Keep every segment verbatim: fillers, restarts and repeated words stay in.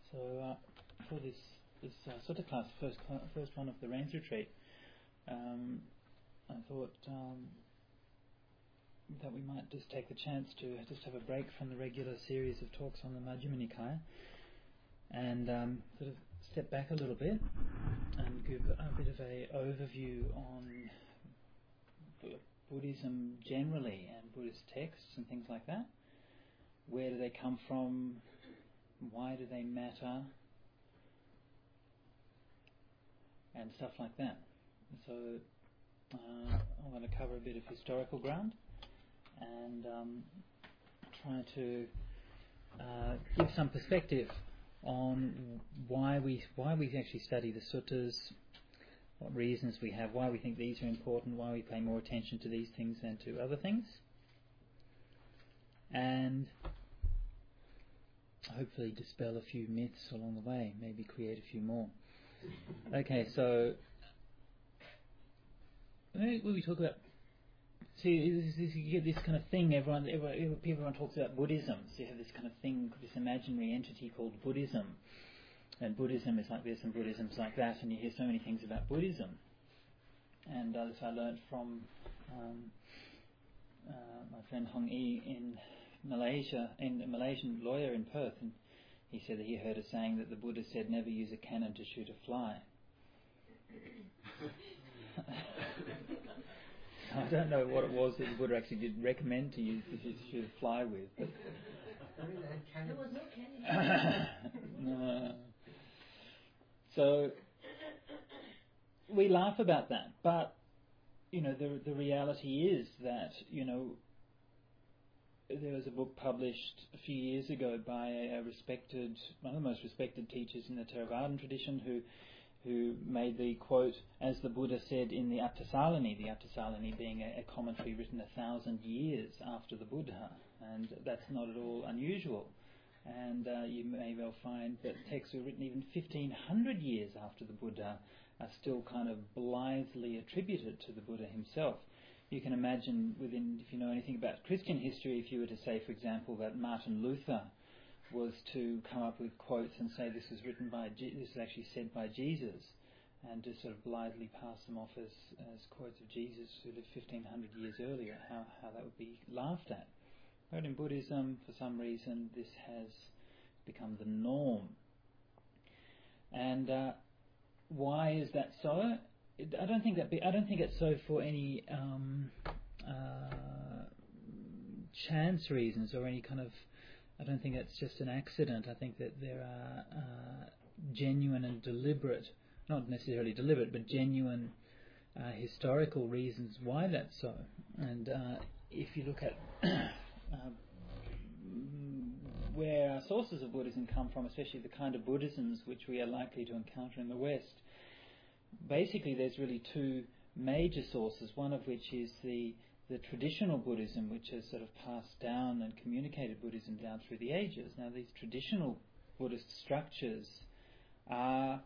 So uh, for this this uh, Sutta class, first cl- first one of the Rains Retreat, um, I thought um, that we might just take the chance to just have a break from the regular series of talks on the Majjhima Nikaya and um, sort of step back a little bit and give a bit of a overview on Buddhism generally and Buddhist texts and things like that. Where do they come from? Why do they matter? And stuff like that. So uh, I'm going to cover a bit of historical ground and um, try to uh, give some perspective on why we why we actually study the suttas, what reasons we have, why we think these are important, why we pay more attention to these things than to other things, and hopefully dispel a few myths along the way, maybe create a few more. Okay, so when we talk about, see, this, this, you get this kind of thing, everyone, everyone, everyone talks about Buddhism, so you have this kind of thing, this imaginary entity called Buddhism, and Buddhism is like this and Buddhism's like that, and you hear so many things about Buddhism. And uh, this I learned from um, uh, my friend Hong Yi in Malaysia, in a Malaysian lawyer in Perth, and he said that he heard a saying that the Buddha said never use a cannon to shoot a fly. I don't know what it was that the Buddha actually did recommend to use to shoot a fly with. But there was no cannon. No. So we laugh about that, but you know the the reality is that you know. There was a book published a few years ago by a respected, one of the most respected teachers in the Theravadan tradition, who who made the quote, as the Buddha said in the Atthasallini, the Atthasallini being a, a commentary written a thousand years after the Buddha, and that's not at all unusual. And uh, you may well find that texts were written even fifteen hundred years after the Buddha are still kind of blithely attributed to the Buddha himself. You can imagine, within, if you know anything about Christian history, if you were to say, for example, that Martin Luther was to come up with quotes and say this was written by, Je- this was actually said by Jesus, and to sort of blithely pass them off as, as quotes of Jesus who lived fifteen hundred years earlier, how, how that would be laughed at. But in Buddhism, for some reason, this has become the norm. And uh, why is that so? I don't think that. Be, I don't think it's so for any um, uh, chance reasons or any kind of. I don't think it's just an accident. I think that there are uh, genuine and deliberate, not necessarily deliberate, but genuine uh, historical reasons why that's so. And uh, if you look at uh, where our sources of Buddhism come from, especially the kind of Buddhisms which we are likely to encounter in the West. Basically, there's really two major sources, one of which is the, the traditional Buddhism, which has sort of passed down and communicated Buddhism down through the ages. Now, these traditional Buddhist structures are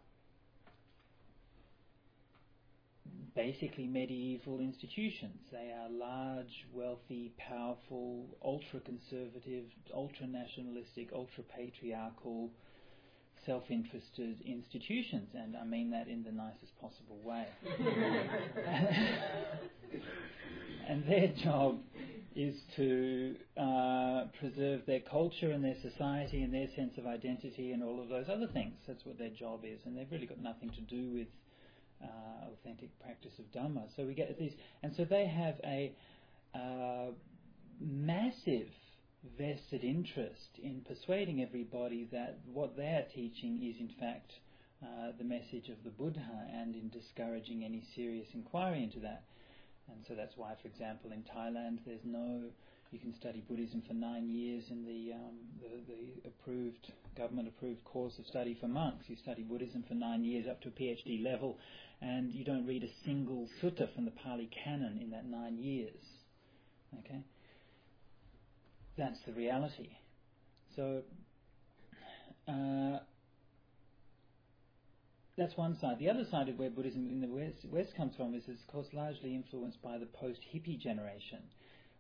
basically medieval institutions. They are large, wealthy, powerful, ultra-conservative, ultra-nationalistic, ultra-patriarchal, self-interested institutions, and I mean that in the nicest possible way. And their job is to uh, preserve their culture and their society and their sense of identity and all of those other things. That's what their job is, and they've really got nothing to do with uh, authentic practice of Dhamma. So we get these, and so they have a uh, massive vested interest in persuading everybody that what they are teaching is in fact uh, the message of the Buddha, and in discouraging any serious inquiry into that. And so that's why, for example, in Thailand there's no, you can study Buddhism for nine years in the, um, the, the approved, government approved course of study for monks. You study Buddhism for nine years up to a PhD level, and you don't read a single sutta from the Pali Canon in that nine years. Okay? That's the reality. So uh, that's one side. The other side of where Buddhism in the West, West comes from is, is, of course, largely influenced by the post-hippie generation,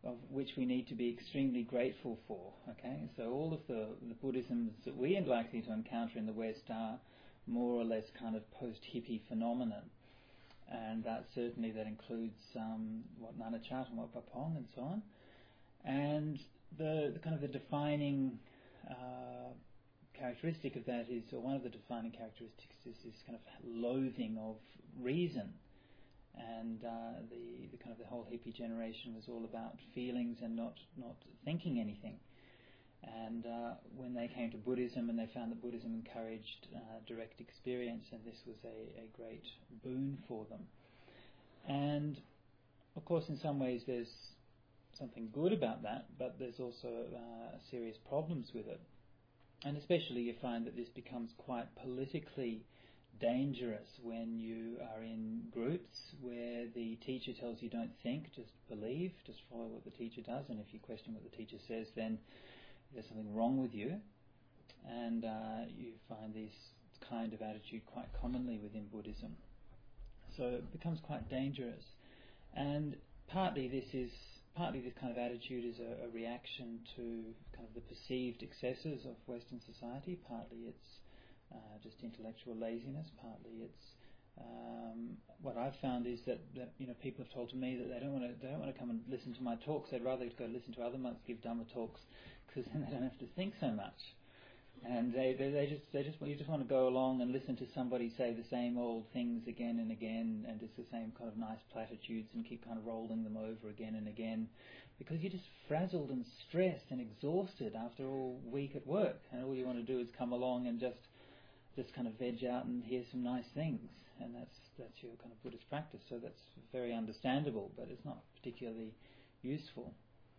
of which we need to be extremely grateful for. Okay, so all of the, the Buddhisms that we are likely to encounter in the West are more or less kind of post-hippie phenomenon, and that certainly that includes um, what Nanachat and what Bapong and so on. And the, the kind of the defining uh, characteristic of that is, or one of the defining characteristics is this kind of loathing of reason. And uh, the, the kind of the whole hippie generation was all about feelings and not, not thinking anything. And uh, when they came to Buddhism and they found that Buddhism encouraged uh, direct experience, and this was a, a great boon for them. And of course, in some ways, there's something good about that, but there's also uh, serious problems with it. And especially you find that this becomes quite politically dangerous when you are in groups where the teacher tells you don't think, just believe, just follow what the teacher does, and if you question what the teacher says, then there's something wrong with you. And uh, you find this kind of attitude quite commonly within Buddhism. So it becomes quite dangerous. And partly this is partly this kind of attitude is a, a reaction to kind of the perceived excesses of Western society. Partly it's uh, just intellectual laziness. Partly it's um, what I've found is that, that you know people have told to me that they don't want to they don't want to come and listen to my talks. They'd rather go listen to other monks give Dhamma talks, because then they don't have to think so much. And they, they they just they just you just want to go along and listen to somebody say the same old things again and again, and just the same kind of nice platitudes, and keep kind of rolling them over again and again, because you're just frazzled and stressed and exhausted after all week at work, and all you want to do is come along and just just kind of veg out and hear some nice things, and that's that's your kind of Buddhist practice. So that's very understandable, but it's not particularly useful.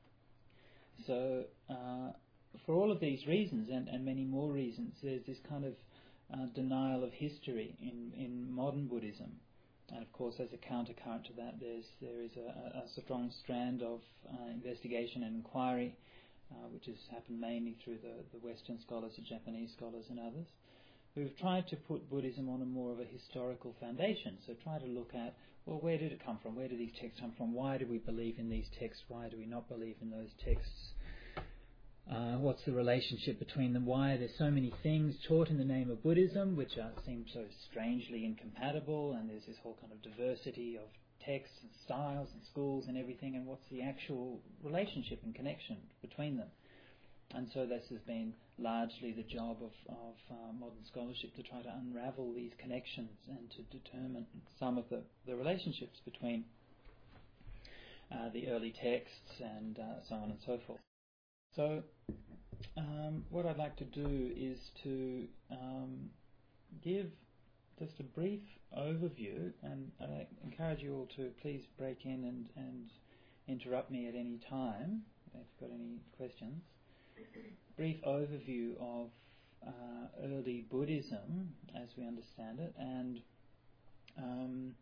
So. Uh, For all of these reasons, and, and many more reasons, there's this kind of uh, denial of history in, in modern Buddhism. And of course, as a countercurrent to that, there's there is a, a strong strand of uh, investigation and inquiry, uh, which has happened mainly through the, the Western scholars, the Japanese scholars and others, who've tried to put Buddhism on a more of a historical foundation. So try to look at, well, where did it come from? Where do these texts come from? Why do we believe in these texts? Why do we not believe in those texts? Uh, what's the relationship between them? Why are there so many things taught in the name of Buddhism which are, seem so strangely incompatible, and there's this whole kind of diversity of texts and styles and schools and everything, and what's the actual relationship and connection between them? And so this has been largely the job of, of uh, modern scholarship, to try to unravel these connections and to determine some of the, the relationships between uh, the early texts and uh, so on and so forth. So um, what I'd like to do is to um, give just a brief overview, and I encourage you all to please break in and, and interrupt me at any time if you've got any questions. Brief overview of uh, early Buddhism as we understand it, and um,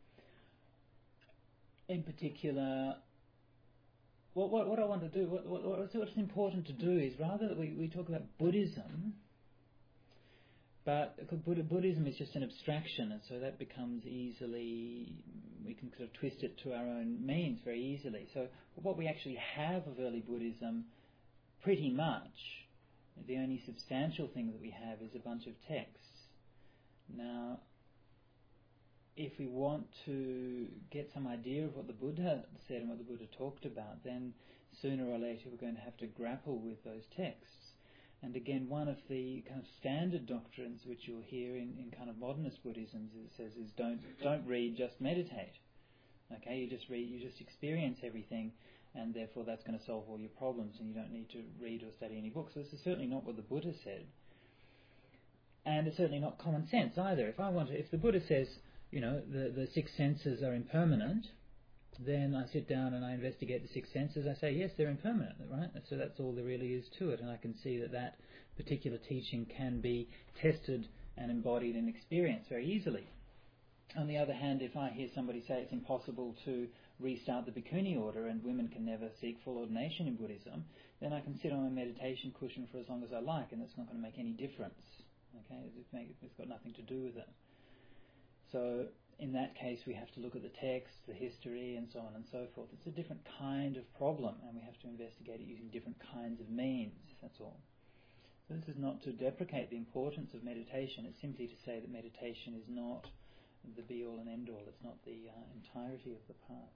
in particular, What, what what I want to do, what, what what's important to do is, rather that we, we talk about Buddhism, but Buddhism is just an abstraction, and so that becomes easily, we can sort of twist it to our own means very easily. So what we actually have of early Buddhism, pretty much, the only substantial thing that we have is a bunch of texts. Now, if we want to get some idea of what the Buddha said and what the Buddha talked about, then sooner or later we're going to have to grapple with those texts. And again, one of the kind of standard doctrines which you'll hear in, in kind of modernist Buddhism is, it says is don't don't read, just meditate. Okay, you just read, you just experience everything, and therefore that's going to solve all your problems, and you don't need to read or study any books. So this is certainly not what the Buddha said, and it's certainly not common sense either. If I want to, if the Buddha says, you know, the, the six senses are impermanent, then I sit down and I investigate the six senses. I say, yes, they're impermanent, right? So that's all there really is to it. And I can see that that particular teaching can be tested and embodied and experienced very easily. On the other hand, if I hear somebody say it's impossible to restart the Bhikkhuni order and women can never seek full ordination in Buddhism, then I can sit on a meditation cushion for as long as I like, and it's not going to make any difference. Okay, it's got nothing to do with it. So in that case we have to look at the text, the history, and so on and so forth. It's a different kind of problem, and we have to investigate it using different kinds of means, that's all. So this is not to deprecate the importance of meditation, it's simply to say that meditation is not the be-all and end-all, it's not the uh, entirety of the path.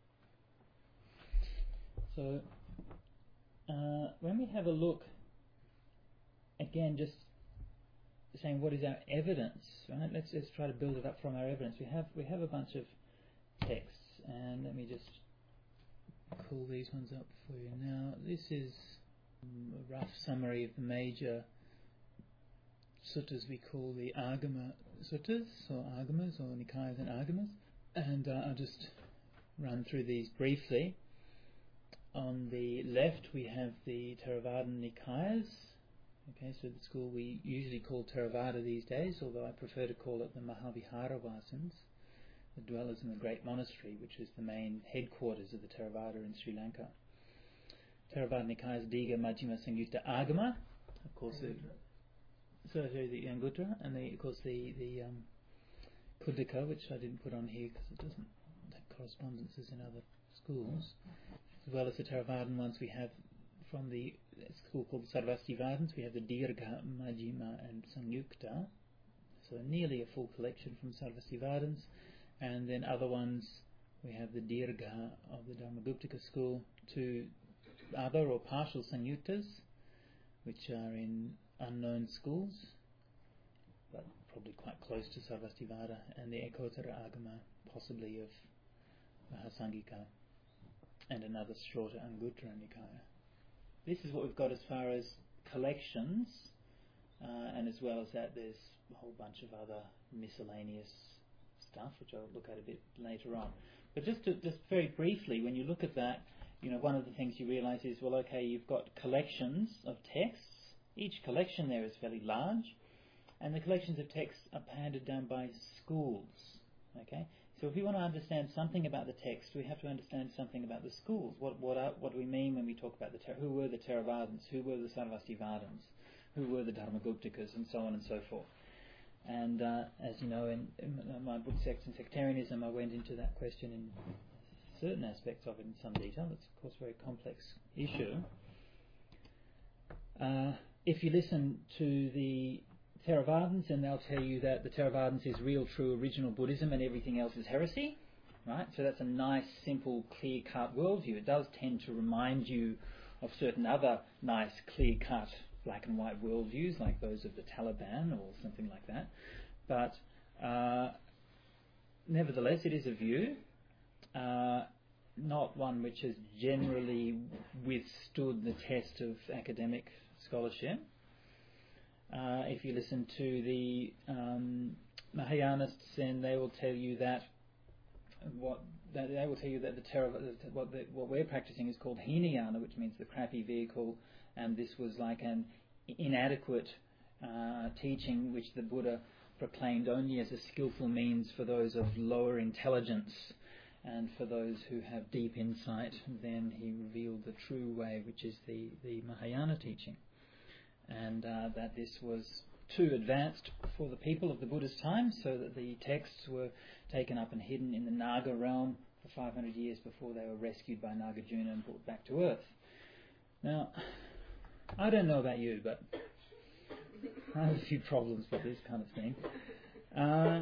So, uh, when we have a look, again, just saying what is our evidence, right? Let's let's try to build it up from our evidence. We have we have a bunch of texts, and let me just call these ones up for you now. This is a rough summary of the major suttas we call the Agama suttas, or Agamas, or Nikayas and Agamas, and uh, I'll just run through these briefly. On the left we have the Theravadan Nikayas. Okay, so the school we usually call Theravada these days, although I prefer to call it the Mahaviharavasins, the dwellers in the great monastery, which is the main headquarters of the Theravada in Sri Lanka. Theravada Nikayas Digha Majjhima Samyukta Agama, of course, the, so the Anguttara, and the, of course the the um, Khuddaka, which I didn't put on here because it doesn't have correspondences in other schools. As well as the Theravadan ones, we have from the school called the Sarvastivadins, we have the Dirgha, Majjhima and Samyukta, so nearly a full collection from Sarvastivadins, and then other ones, we have the Dirgha of the Dharmaguptaka school, two other or partial Samyuktas, which are in unknown schools, but probably quite close to Sarvastivada, and the Ekottara Agama, possibly of Mahasangika, and another shorter Anguttara Nikaya. This is what we've got as far as collections, uh, and as well as that there's a whole bunch of other miscellaneous stuff which I'll look at a bit later on. But just to, just very briefly, when you look at that, you know, one of the things you realise is, well, okay, you've got collections of texts. Each collection there is fairly large, and the collections of texts are handed down by schools. Okay. So if we want to understand something about the text, we have to understand something about the schools. What what are, what do we mean when we talk about the ter- who were the Theravadins, who were the Sarvastivadins, who were the Dharmaguptakas, and so on and so forth. And uh, as you know, in, in my book Sects and Sectarianism, I went into that question in certain aspects of it in some detail. It's of course a very complex issue. Uh, if you listen to the Theravadins, and they'll tell you that the Theravadins is real, true, original Buddhism and everything else is heresy, right? So that's a nice, simple, clear-cut worldview. It does tend to remind you of certain other nice, clear-cut, black and white worldviews, like those of the Taliban or something like that. But uh, nevertheless, it is a view, uh, not one which has generally withstood the test of academic scholarship. Uh, if you listen to the um, Mahayanists, then they will tell you that what that they will tell you that the Theravada, what the, what we're practicing is called Hinayana, which means the crappy vehicle, and this was like an inadequate uh, teaching which the Buddha proclaimed only as a skillful means for those of lower intelligence, and for those who have deep insight. Then he revealed the true way, which is the the Mahayana teaching. And uh, that this was too advanced for the people of the Buddha's time, so that the texts were taken up and hidden in the Naga realm for five hundred years before they were rescued by Nagarjuna and brought back to earth. Now, I don't know about you, but I have a few problems with this kind of thing. Uh,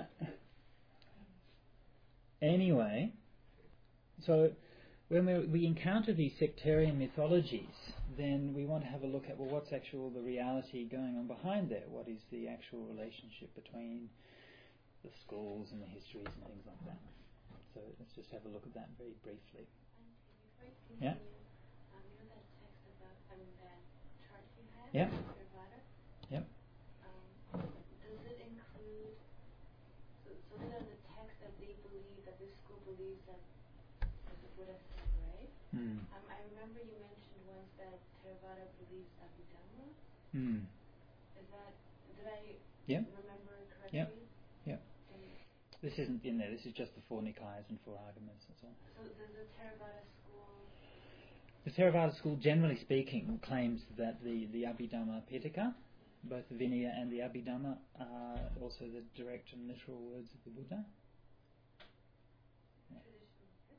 anyway, so when we, we encounter these sectarian mythologies, then we want to have a look at, well, what's actual the reality going on behind there? What is the actual relationship between the schools and the histories and things like that? So let's just have a look at that very briefly. Yeah. Um, you know that text about, I mean, that chart you had? Yeah. Theravada? Yep. Um, does it include, so, so these are the texts that they believe, that this school believes that the Buddha said, right? Mm. Um, I remember you mentioned once that Theravada believes Abhidhamma. Mm. Is that, did I Yep. remember correctly? Yep. Yep. This isn't in there, this is just the four Nikayas and four Agamas, that's all. So does the Theravada school... The Theravada school, generally speaking, claims that the, the Abhidhamma Pitaka, both the Vinaya and the Abhidhamma, are also the direct and literal words of the Buddha.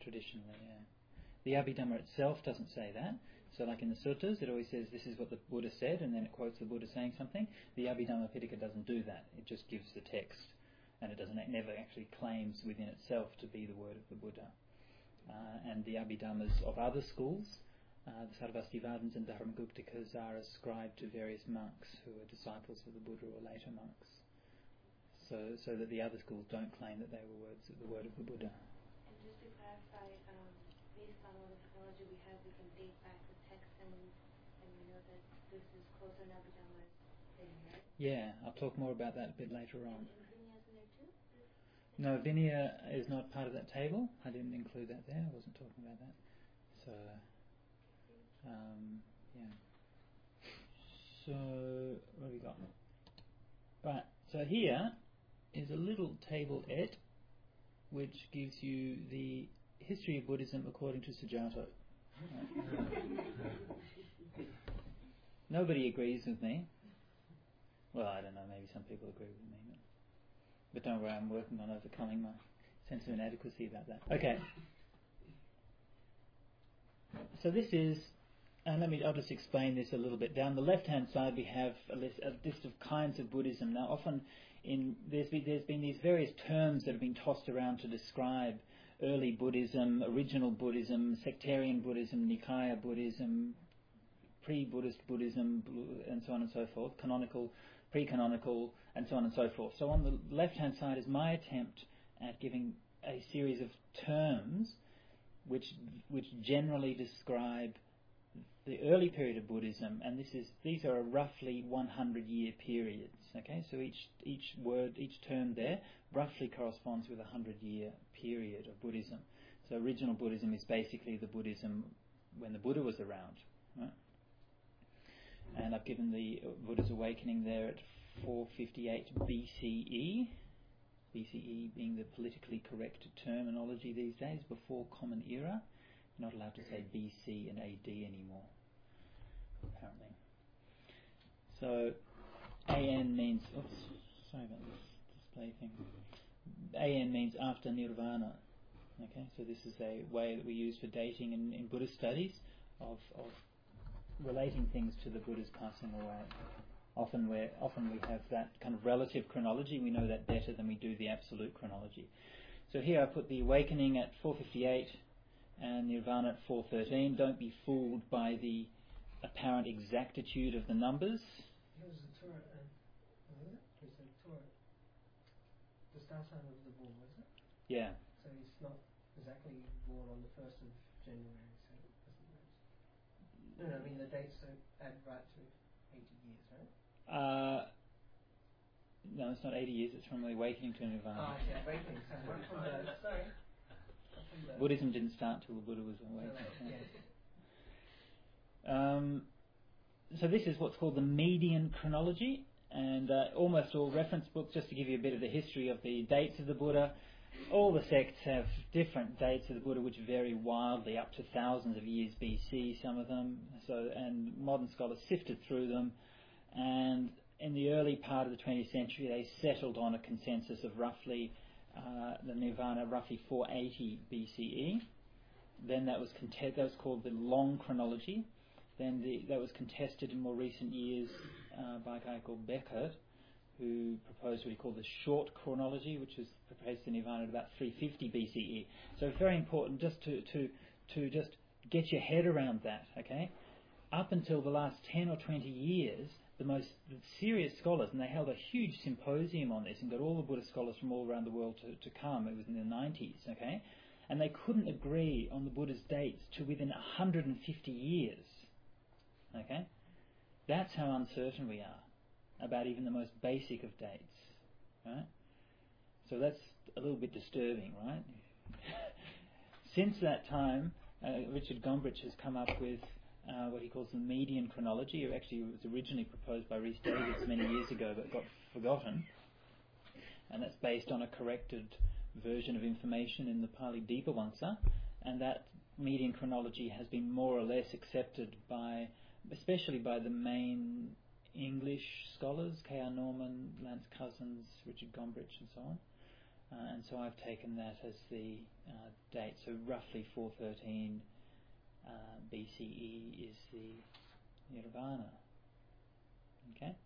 traditionally, yeah. The Abhidhamma itself doesn't say that. So like in the suttas, it always says this is what the Buddha said, and then it quotes the Buddha saying something. The Abhidhamma Pitaka doesn't do that. It just gives the text, and it doesn't it never actually claims within itself to be the word of the Buddha. Uh, and the Abhidhammas of other schools, uh, the Sarvastivadins and Dharmaguptakas, are ascribed to various monks who are disciples of the Buddha or later monks. So, so that the other schools don't claim that they were words of the word of the Buddha. And just to clarify, um, based on all the technology we have, we can date back the text, and and we know that this is closer to Abhidhamma than right? Yeah, I'll talk more about that a bit later on. And, and Vinya's in there too? No, Vinaya is not part of that table. I didn't include that there. I wasn't talking about that. So, um, yeah. So, what have we got? Right, so here is a little table-et which gives you the history of Buddhism according to Sujato. Nobody agrees with me. Well, I don't know, maybe some people agree with me. But, but don't worry, I'm working on overcoming my sense of inadequacy about that. Okay. So this is, and let me, I'll just explain this a little bit. Down the left-hand side we have a list, a list of kinds of Buddhism. Now often in there's been, there's been these various terms that have been tossed around to describe early Buddhism, original Buddhism, sectarian Buddhism, Nikaya Buddhism, pre-Buddhist Buddhism, and so on and so forth, canonical, pre-canonical, and so on and so forth. So on the left-hand side is my attempt at giving a series of terms which which generally describe the early period of Buddhism, and this is these are a roughly one hundred year periods. Okay, so each each word, each term there roughly corresponds with a hundred year period of Buddhism. So original Buddhism is basically the Buddhism when the Buddha was around, right? And I've given the Buddha's awakening there at four fifty-eight B C E. B C E being the politically correct terminology these days, before Common Era. You're not allowed to say B C and A D anymore, apparently. So A N means, oops, sorry about this display thing. A N means after Nirvana. Okay, so this is a way that we use for dating in, in Buddhist studies of, of relating things to the Buddha's passing away. Often we often we have that kind of relative chronology. We know that better than we do the absolute chronology. So here I put the awakening at four fifty-eight and Nirvana at four thirteen. Don't be fooled by the apparent exactitude of the numbers. He was a Torah, and was it? He was a Torah. The start time of the born, was it? Yeah. So he's not exactly born on the first of January, so it doesn't matter. No, no, I mean the dates don't add right to eighty years, right? Uh, no, it's not eighty years. It's from the awakening to Nirvana. Oh, okay, awakening. Sorry, from the, sorry. From the Buddhism didn't start till the Buddha was awakened. No, no, yes. Um, so this is what's called the median chronology, and uh, almost all reference books, just to give you a bit of the history of the dates of the Buddha, all the sects have different dates of the Buddha which vary wildly, up to thousands of years B C, some of them. So, and modern scholars sifted through them, and in the early part of the twentieth century they settled on a consensus of roughly uh, the Nirvana, roughly four eighty B C E. Then that was contest- that was called the long chronology. Then the, that was contested in more recent years uh, by a guy called Beckert, who proposed what he called the short chronology, which was proposed to Nirvana at about three fifty B C E. So it's very important just to, to, to just get your head around that, okay? Up until the last ten or twenty years, the most the serious scholars, and they held a huge symposium on this and got all the Buddhist scholars from all around the world to, to come. It was in the nineties, okay? And they couldn't agree on the Buddha's dates to within one hundred fifty years, okay? That's how uncertain we are about even the most basic of dates, right? So that's a little bit disturbing, right? Since that time, uh, Richard Gombrich has come up with uh, what he calls the median chronology. It actually was originally proposed by Rhys Davids many years ago, but got forgotten. And that's based on a corrected version of information in the Pali Dipavamsa, and that median chronology has been more or less accepted by, especially by the main English scholars, K R Norman, Lance Cousins, Richard Gombrich, and so on. uh, and so I've taken that as the uh, date. So roughly four thirteen uh, B C E is the Nirvana. Okay?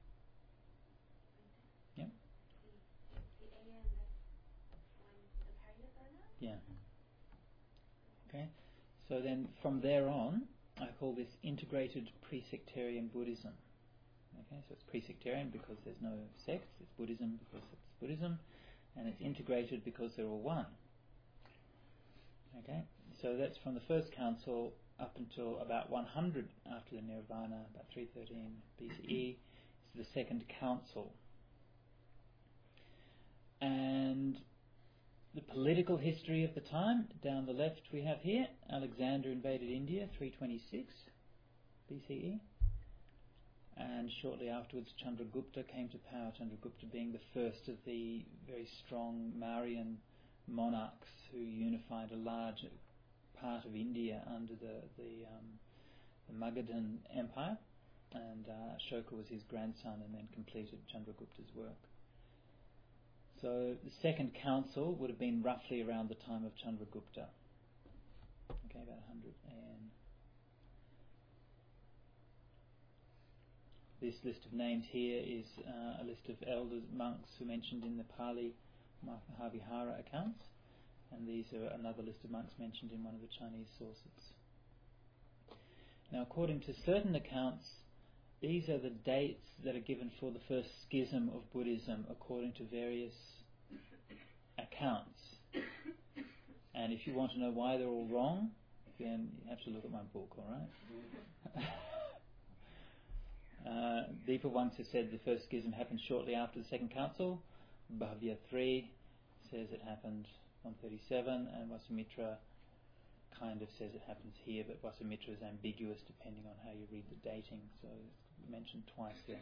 Yep. The, the A M, that's when the Parinirvana? Yeah. Okay? So then from there on, I call this integrated pre-sectarian Buddhism. Okay, so it's pre-sectarian because there's no sects, it's Buddhism because it's Buddhism, and it's integrated because they're all one. Okay, so that's from the first council up until about one hundred after the Nirvana, about three thirteen B C E. It's the second council. And the political history of the time, down the left we have here, Alexander invaded India, three twenty-six B C E. And shortly afterwards Chandragupta came to power, Chandragupta being the first of the very strong Mauryan monarchs who unified a large part of India under the the, um, the Magadhan Empire, and uh, Ashoka was his grandson and then completed Chandragupta's work. So the second council would have been roughly around the time of Chandragupta. Okay, about one hundred A M. This list of names here is uh, a list of elders, monks who are mentioned in the Pali Mahavihara accounts, and these are another list of monks mentioned in one of the Chinese sources. Now, according to certain accounts, these are the dates that are given for the first schism of Buddhism according to various accounts. And if you want to know why they're all wrong, then you have to look at my book, alright? uh, Deepa once has said the first schism happened shortly after the second council. Bhavya three says it happened one thirty-seven, and Vasumitra kind of says it happens here, but Vasumitra is ambiguous depending on how you read the dating, so it's mentioned twice there.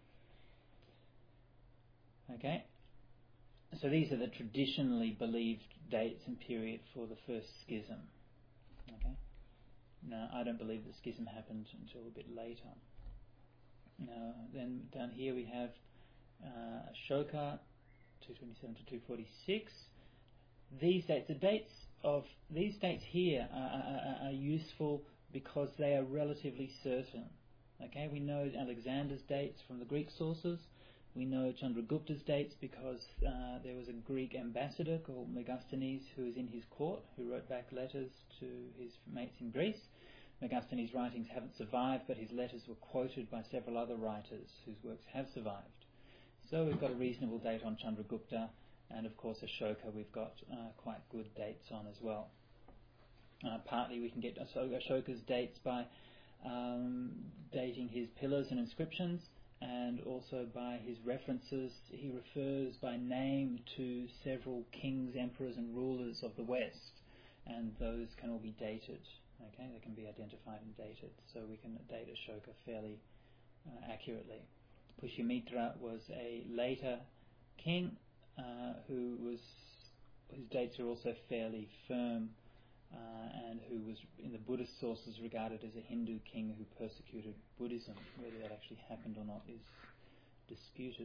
Okay, so these are the traditionally believed dates and period for the first schism. Okay, now I don't believe the schism happened until a bit later. Now then down here we have uh, Ashoka two twenty-seven to two forty-six. These dates, the dates of these dates here are, are, are useful because they are relatively certain. Okay, we know Alexander's dates from the Greek sources. We know Chandragupta's dates because uh, there was a Greek ambassador called Megasthenes who was in his court, who wrote back letters to his mates in Greece. Megasthenes' writings haven't survived, but his letters were quoted by several other writers whose works have survived. So we've got a reasonable date on Chandragupta, and of course Ashoka we've got uh, quite good dates on as well. Uh, partly we can get Ashoka's dates by um, dating his pillars and inscriptions, and also by his references. He refers by name to several kings, emperors and rulers of the West, and those can all be dated. Okay, they can be identified and dated, so we can date Ashoka fairly uh, accurately. Pushyamitra was a later king uh, who was, whose dates are also fairly firm, uh, and who was in the Buddhist sources regarded as a Hindu king who persecuted Buddhism. Whether that actually happened or not is disputed.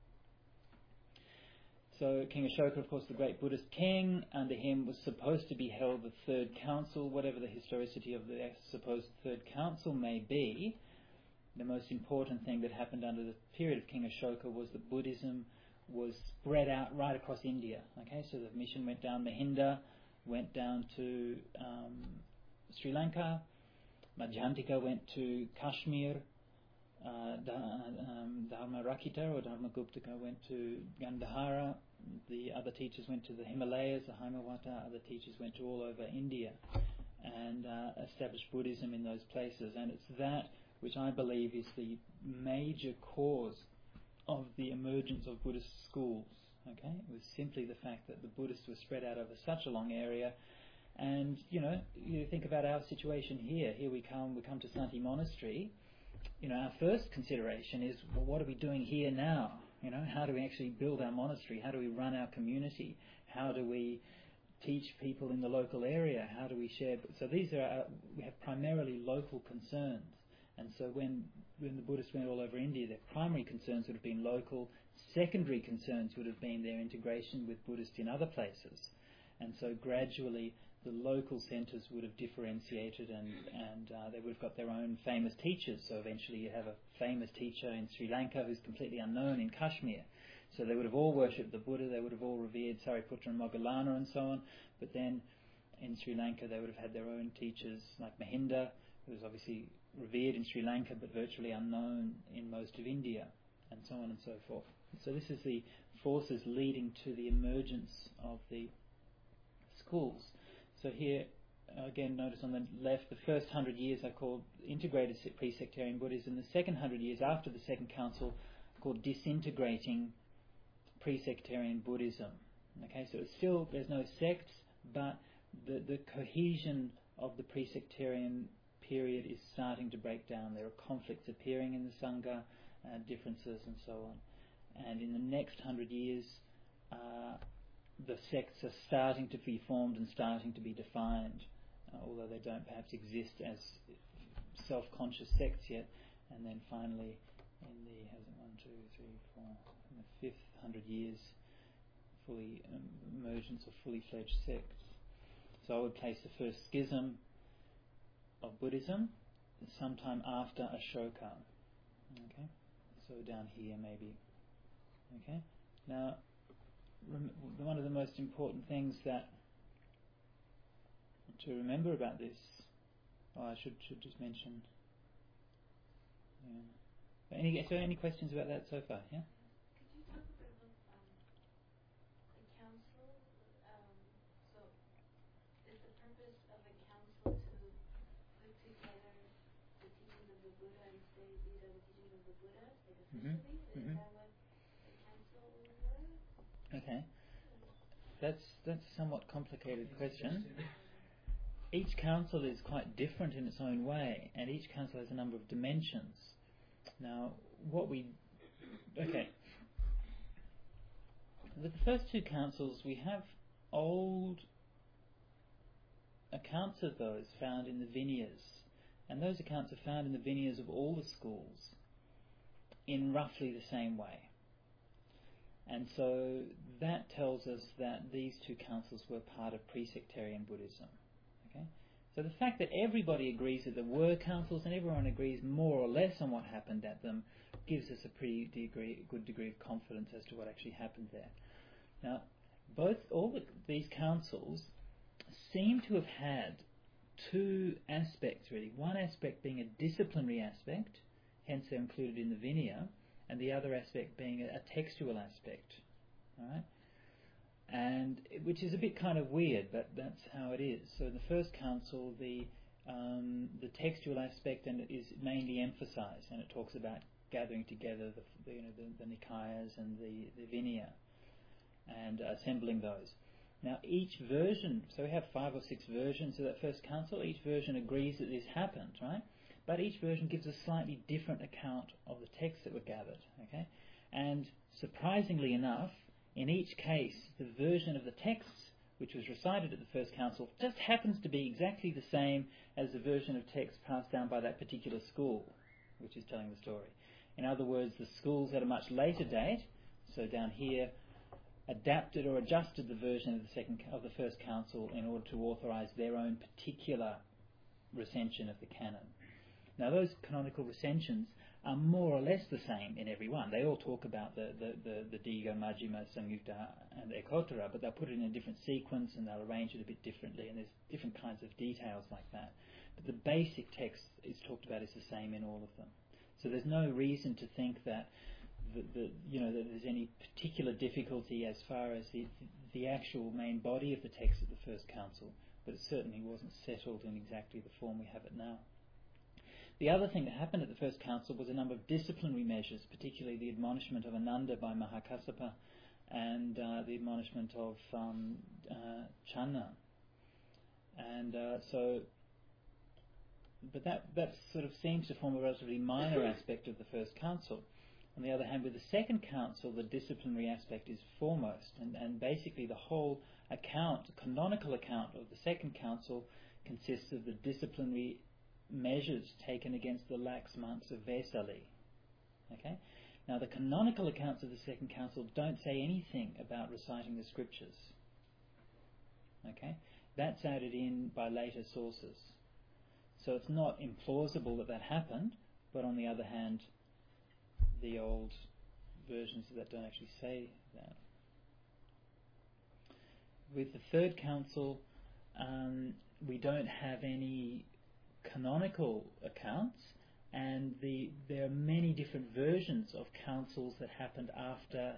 So King Ashoka, of course, the great Buddhist king, under him was supposed to be held the third council. Whatever the historicity of the supposed third council may be, the most important thing that happened under the period of King Ashoka was that Buddhism was spread out right across India. Okay, so the mission went down Mahinda, went down to um, Sri Lanka, Madhyantika went to Kashmir, uh, da, um, Dharmarakkhita or Dharmaguptaka went to Gandhara, the other teachers went to the Himalayas, the Haimawata, other teachers went to all over India and uh, established Buddhism in those places. And it's that which I believe is the major cause of the emergence of Buddhist schools. Okay, it was simply the fact that the Buddhists were spread out over such a long area. And you know, you think about our situation here. Here we come, we come to Santi Monastery. You know, our first consideration is, well, what are we doing here now? You know, how do we actually build our monastery? How do we run our community? How do we teach people in the local area? How do we share? So these are our, we have primarily local concerns. And so when, when the Buddhists went all over India, their primary concerns would have been local, secondary concerns would have been their integration with Buddhists in other places. And so gradually the local centres would have differentiated, and, and uh, they would have got their own famous teachers. So eventually you have a famous teacher in Sri Lanka who's completely unknown in Kashmir. So they would have all worshipped the Buddha, they would have all revered Sariputra and Moggallana and so on. But then in Sri Lanka they would have had their own teachers like Mahinda, who was obviously revered in Sri Lanka but virtually unknown in most of India, and so on and so forth. So this is the forces leading to the emergence of the schools. So here, again, notice on the left, the first hundred years are called integrated pre-sectarian Buddhism. The second hundred years after the Second Council are called disintegrating pre-sectarian Buddhism. Okay, so it's still, there's no sects, but the, the cohesion of the pre-sectarian period is starting to break down. There are conflicts appearing in the Sangha, uh, differences and so on. And in the next hundred years, uh, the sects are starting to be formed and starting to be defined, uh, although they don't perhaps exist as self-conscious sects yet. And then finally, in the has it one, two, three, four, in the fifth hundred years, fully um, emergence of fully fledged sects. So I would place the first schism of Buddhism sometime after Ashoka. Okay, so down here maybe. Okay, now rem- one of the most important things that to remember about this, oh, I should should just mention. Yeah. But any so any questions about that so far? Yeah. Could you talk a bit about um, the council? Um, so, is the purpose of a council to put together the teachings of the Buddha and say these are the teachings of the Buddha, like officially? Mm-hmm. Is Mm-hmm. that what the council was? Okay. That's that's a somewhat complicated question. Each council is quite different in its own way, and each council has a number of dimensions. Now, what we... Okay. With the first two councils, we have old accounts of those found in the Vinyas. And those accounts are found in the Vinyas of all the schools in roughly the same way. And so that tells us that these two councils were part of pre-sectarian Buddhism. Okay? So the fact that everybody agrees that there were councils and everyone agrees more or less on what happened at them gives us a pretty degree, good degree of confidence as to what actually happened there. Now, both all the, these councils seem to have had two aspects really. One aspect being a disciplinary aspect, hence they're included in the Vinaya, and the other aspect being a, a textual aspect. All right? And which is a bit kind of weird, but that's how it is. So in the first council, the um, the textual aspect and is mainly emphasised, and it talks about gathering together the, the you know the, the Nikayas and the, the Vinaya and assembling those. Now each version, so we have five or six versions of that first council. Each version agrees that this happened, right? But each version gives a slightly different account of the texts that were gathered. Okay, and surprisingly enough, in each case, the version of the texts which was recited at the first council just happens to be exactly the same as the version of text passed down by that particular school, which is telling the story. In other words, the schools at a much later date, so down here, adapted or adjusted the version of the second of the first council in order to authorise their own particular recension of the canon. Now, those canonical recensions are more or less the same in every one. They all talk about the, the, the, the Digha, Majjhima, Samyutta and Ekottara, but they'll put it in a different sequence and they'll arrange it a bit differently, and there's different kinds of details like that. But the basic text is talked about is the same in all of them. So there's no reason to think that the, the, you know that there's any particular difficulty as far as the, the actual main body of the text of the first council, but it certainly wasn't settled in exactly the form we have it now. The other thing that happened at the first council was a number of disciplinary measures, particularly the admonishment of Ananda by Mahakassapa and uh, the admonishment of um, uh, Channa. And uh, so, but that, that sort of seems to form a relatively minor aspect of the first council. On the other hand, with the second council, the disciplinary aspect is foremost, and, and basically the whole account, canonical account of the second council consists of the disciplinary measures taken against the lax monks of Vesali. Okay? Now the canonical accounts of the Second Council don't say anything about reciting the scriptures. Okay? That's added in by later sources. So it's not implausible that that happened, but on the other hand, the old versions of that don't actually say that. With the Third Council, um, we don't have any canonical accounts, and the there are many different versions of councils that happened after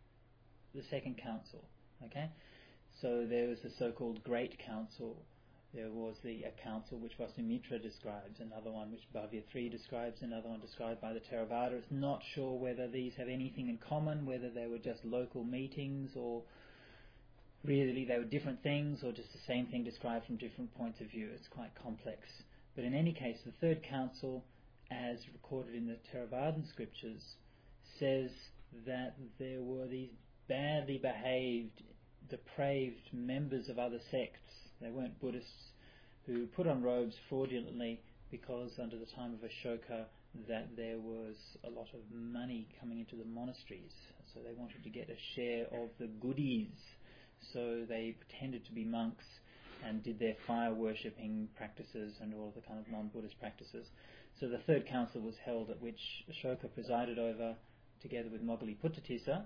the Second Council. Okay, so there was the so-called Great Council. There was the a council which Vasumitra describes, another one which Bhavya the third describes, another one described by the Theravada. It's not sure whether these have anything in common, whether they were just local meetings or really they were different things, or just the same thing described from different points of view. It's quite complex. But in any case, the Third Council, as recorded in the Theravadan scriptures, says that there were these badly behaved, depraved members of other sects. They weren't Buddhists, who put on robes fraudulently because under the time of Ashoka that there was a lot of money coming into the monasteries. So they wanted to get a share of the goodies. So they pretended to be monks and did their fire worshipping practices and all the kind of non-Buddhist practices. So the Third Council was held, at which Ashoka presided over together with Moggaliputta,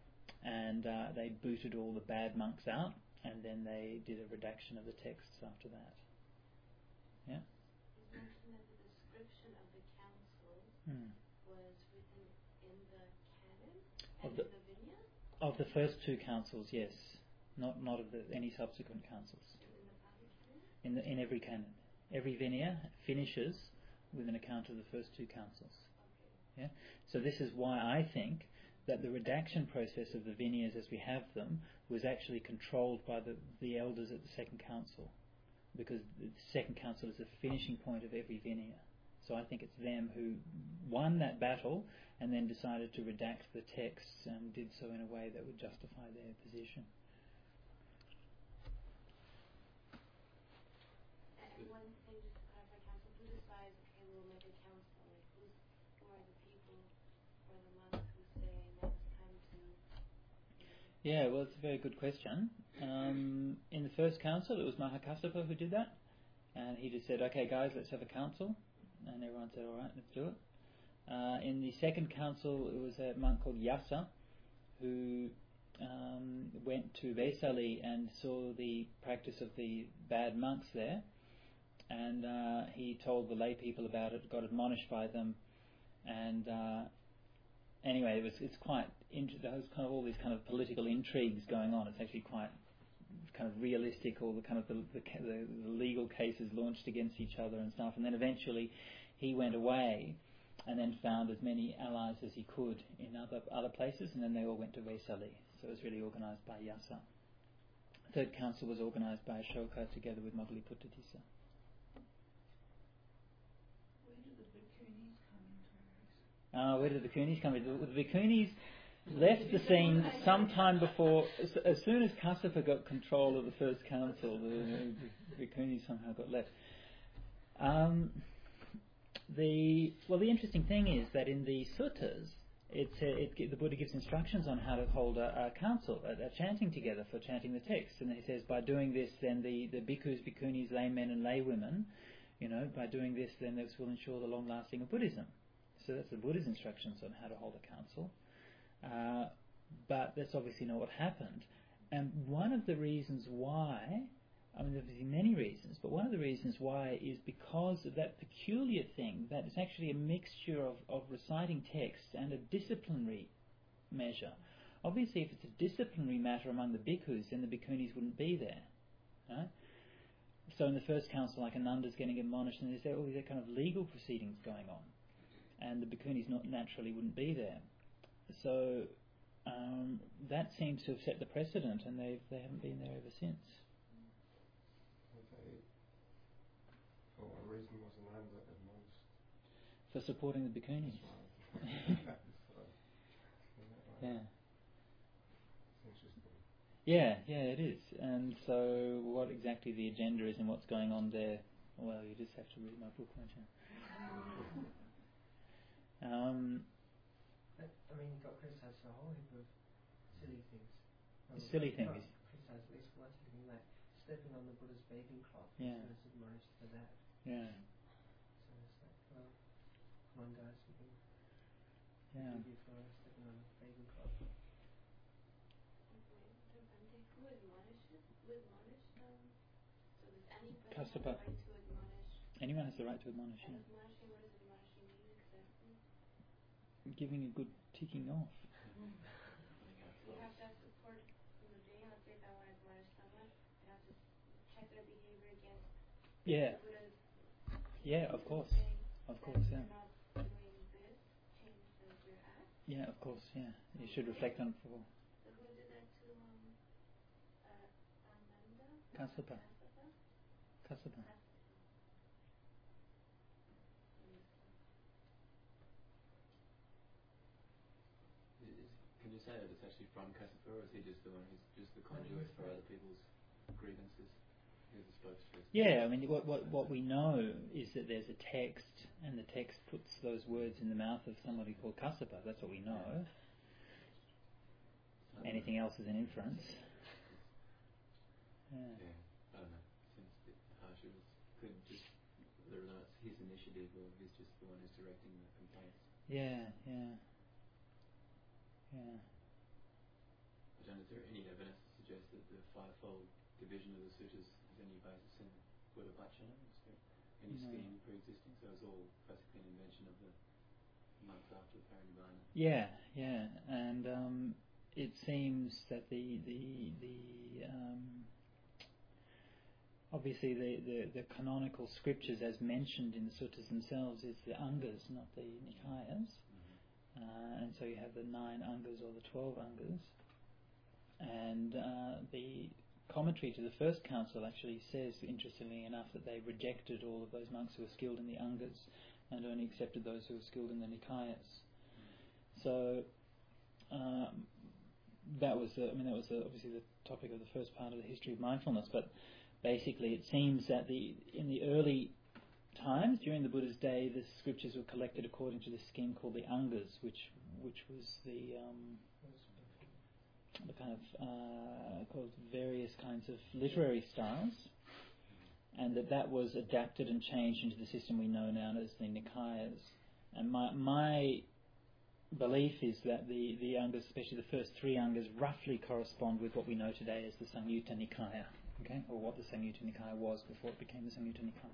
and uh, they booted all the bad monks out, and then they did a redaction of the texts after that. Yeah? You mentioned that the description of the council Hmm. was written in the canon Of and the, in the Vinaya? of the first two councils, yes. Not not of the, any subsequent councils. In the Pali canon? In the, in every canon. Every Vinaya finishes with an account of the first two councils. Okay. Yeah? So this is why I think that the redaction process of the Vinayas as we have them was actually controlled by the, the elders at the Second Council, because the Second Council is the finishing point of every Vinaya. So I think it's them who won that battle and then decided to redact the texts and did so in a way that would justify their position. And one thing, just to clarify, council, who decides, okay, we'll make a council? Like, who's, who are the people or the monks who say now it's time to... Yeah, well, it's a very good question. Um, in the first council, it was Mahakassapa who did that, and he just said, okay, guys, let's have a council, and everyone said, all right, let's do it. Uh, in the second council, it was a monk called Yasa who um, went to Vesali and saw the practice of the bad monks there, and uh, he told the lay people about it, got admonished by them, and uh, anyway, it was it's quite int- there's kind of all these kind of political intrigues going on. It's actually quite kind of realistic, all the kind of the, the, the, the legal cases launched against each other and stuff. And then eventually, he went away and then found as many allies as he could in other other places, and then they all went to Vesali. So it was really organised by Yasa. Third council was organised by Ashoka together with Moggaliputta. Uh, where did the Bhikkhunis come in? The, the Bhikkhunis left the scene sometime before, as, as soon as Kassapa got control of the first council, the, the Bhikkhunis somehow got left. Um, the well, the interesting thing is that in the suttas, it's, uh, it, the Buddha gives instructions on how to hold a, a council, a, a chanting together for chanting the text, and he says by doing this, then the the bhikkhus, bhikkhunis, laymen, and laywomen, you know, by doing this, then this will ensure the long lasting of Buddhism. So that's the Buddha's instructions on how to hold a council. Uh, but that's obviously not what happened. And one of the reasons why, I mean, there's many reasons, but one of the reasons why is because of that peculiar thing, that it's actually a mixture of, of reciting text and a disciplinary measure. Obviously, if it's a disciplinary matter among the bhikkhus, then the bhikkhunis wouldn't be there. Right? So in the first council, like Ananda's getting admonished, and there's all these kind of legal proceedings going on. And the bhikkhunis not naturally wouldn't be there. So um, that seems to have set the precedent, and they they haven't been there ever since. Okay. For what reason was Ananda admonished? For supporting the bhikkhunis. so, yeah. It's interesting. Yeah, yeah, it is. And so what exactly the agenda is and what's going on there, Well, you just have to read my book, won't you? um, But, I mean, you got criticised for a whole heap of silly things. Well, silly got things. criticised at least for one thing, like stepping on the Buddha's bathing cloth. Yeah. So it's admonished for that. Yeah. So it's like, well, come on guys, we can Yeah. forgive you for stepping on the bathing cloth. Who admonishes? Who admonished um so does any person Kassapa. have the right to admonish? Anyone has the right to admonish, And yeah. admonishing, what does admonishing mean exactly? Giving a good ticking off. You have to have support from the day. Let's say if I want to admonish someone, I have to check their behavior against Yeah. the Buddha's Yeah, of teachings course. saying Of that course, if yeah. you're not doing this, change the, your act. Yeah, of course, yeah. You should reflect on it for So who did that to um uh Ananda? Kassapa. Kassapa? Kassapa. Is- Can you say that it's actually from Kassapa, or is he just the one who's just the conduit for other people's grievances? He's the spokesperson. Yeah, I mean, what, what what we know is that there's a text, and the text puts those words in the mouth of somebody called Kassapa. That's what we know. Anything else is an inference. Yeah. Yeah, I don't know. Since the Harsha was could just whether or not it's his initiative or he's just the one who's directing the complaints. Yeah, yeah, yeah. I don't know, is there any evidence to suggest that the fivefold division of the suttas has any basis in Buddha Vachana? Is there any No. scheme pre-existing? So it's all basically an invention of the monks after Parinibbana. Yeah, yeah, and um, it seems that the the the um, obviously the, the, the canonical scriptures as mentioned in the suttas themselves is the Angas, not the Nikayas. Mm-hmm. Uh, and so you have the nine Angas or the twelve Angas. And uh, the commentary to the first council actually says, interestingly enough, that they rejected all of those monks who were skilled in the Angas and only accepted those who were skilled in the Nikayas. So um, that was, uh, I mean, that was uh, obviously the topic of the first part of the history of mindfulness. But basically, it seems that the in the early times during the Buddha's day, the scriptures were collected according to this scheme called the Angas, which which was the um, the kind of uh, called various kinds of literary styles, and that that was adapted and changed into the system we know now as the Nikayas. And my my belief is that the, the Angas, especially the first three Angas, roughly correspond with what we know today as the Samyutta Nikaya, okay, or what the Samyutta Nikaya was before it became the Samyutta Nikaya.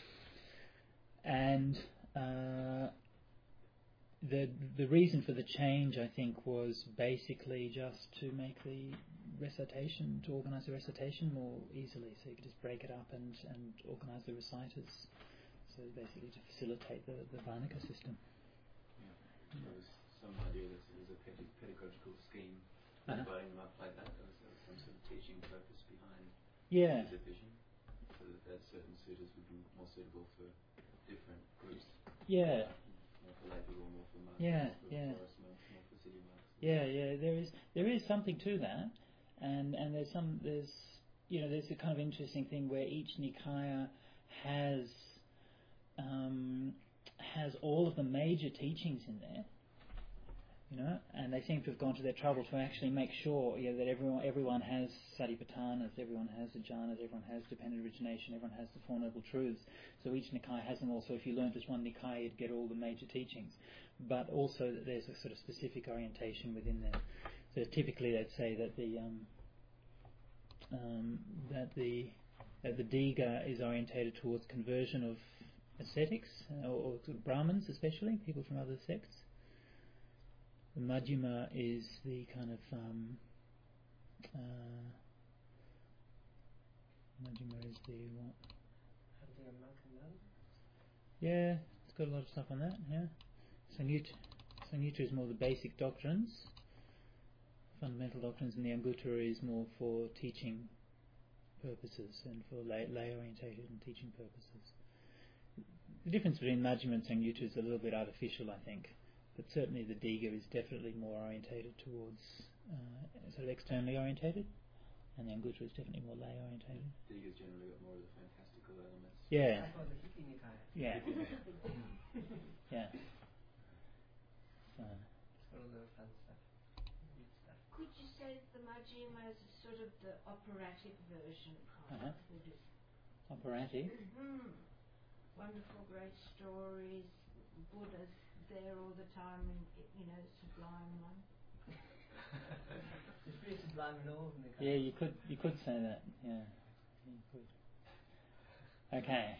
And uh, the the reason for the change, I think, was basically just to make the recitation, to organise the recitation more easily, so you could just break it up and, and organise the reciters. So basically to facilitate the, the Varnika system. Yeah. There was some idea that it was a pedi- pedagogical scheme Uh-huh. dividing them up like that. There was, there was some sort of teaching purpose behind Yeah. the division, so that, that certain suttas would be more suitable for different groups. Yeah. More for lay people, more for monks, Yeah, more for yeah. forest monks, more for city monks. Yeah, yeah, there is there is something to that, and and there's some there's you know there's a kind of interesting thing where each Nikaya has um, has all of the major teachings in there, you know, and they seem to have gone to their trouble to actually make sure, you know, that everyone everyone has Satipatthanas, everyone has the jhanas, everyone has dependent origination, everyone has the Four Noble Truths. So each Nikaya has them all. So if you learnt as one Nikaya, you'd get all the major teachings, but also that there's a sort of specific orientation within them. So typically, they'd say that the um, um, that the that the Digha is orientated towards conversion of ascetics uh, or, or Brahmins, especially people from other sects. The Majjhima is the kind of um, uh, Majjhima is the what? Hadya monk and nun. Yeah, it's got a lot of stuff on that. Yeah, Samyutta, Samyutta is more the basic doctrines, fundamental doctrines, and the Anguttara is more for teaching purposes and for lay, lay orientated and teaching purposes. The difference between Majjhima and Samyutta is a little bit artificial, I think. But certainly the Digha is definitely more orientated towards, uh, sort of externally orientated, And the Anguttara is definitely more lay orientated. Diga's generally got more of the fantastical elements. Yeah. I call the Hippie Nikaya. Yeah. Yeah. So. It's got all the fun stuff. Weird stuff. Could you say that the Majjhima is sort of the operatic version of Uh-huh. Buddhism? Operatic. Mm. Wonderful, great stories. Buddha's there all the time, and you know, sublime one. It's pretty sublime and all, Nikaya. Yeah, you could you could say that. Yeah, you could. Okay.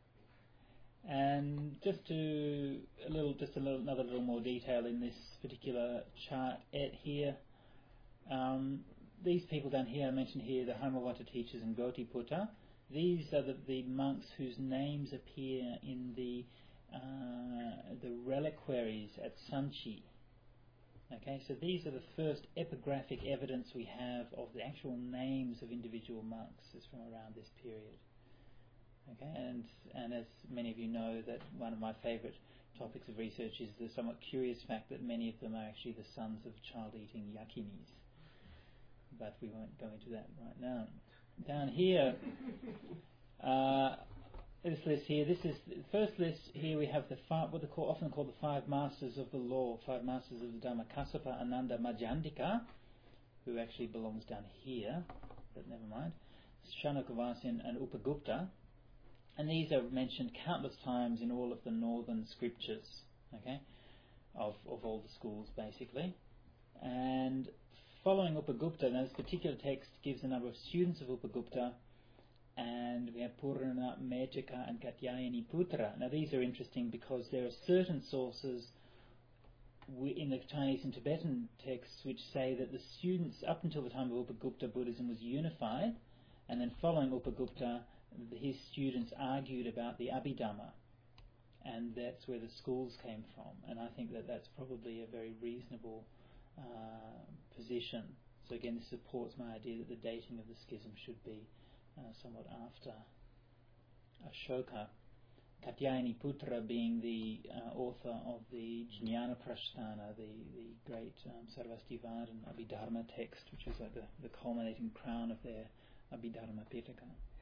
And just to a little, just a little, another little more detail in this particular chart at here. Um, these people down here, I mentioned here, the Harmavata teachers and Gotiputta. These are the, the monks whose names appear in the uh, the reliquaries at Sanchi. Okay, so these are the first epigraphic evidence we have of the actual names of individual monks is from around this period. Okay, and and as many of you know, that one of my favourite topics of research is the somewhat curious fact that many of them are actually the sons of child-eating yakinis. But we won't go into that right now. Down here, uh, this list here, this is the first list here. We have the five, what they call, often called the five masters of the law, five masters of the Dhamma, Kassapa, Ananda, Majjhandika, who actually belongs down here, but never mind. Shanakavasin and Upagupta. And these are mentioned countless times in all of the northern scriptures, okay, of, of all the schools basically. And following Upagupta, now this particular text gives a number of students of Upagupta, and we have Purana, Mejjika and Katyayani Putra. Now these are interesting because there are certain sources in the Chinese and Tibetan texts which say that the students, up until the time of Upagupta, Buddhism was unified, and then following Upagupta, his students argued about the Abhidhamma, and that's where the schools came from. And I think that that's probably a very reasonable uh, position. So again, this supports my idea that the dating of the schism should be uh, somewhat after Ashoka. Katyayani Putra being the uh, author of the Jnana Prasthana, the, the great um, Sarvastivadin Abhidharma text, which is like the, the culminating crown of their Abhidharma Pitaka.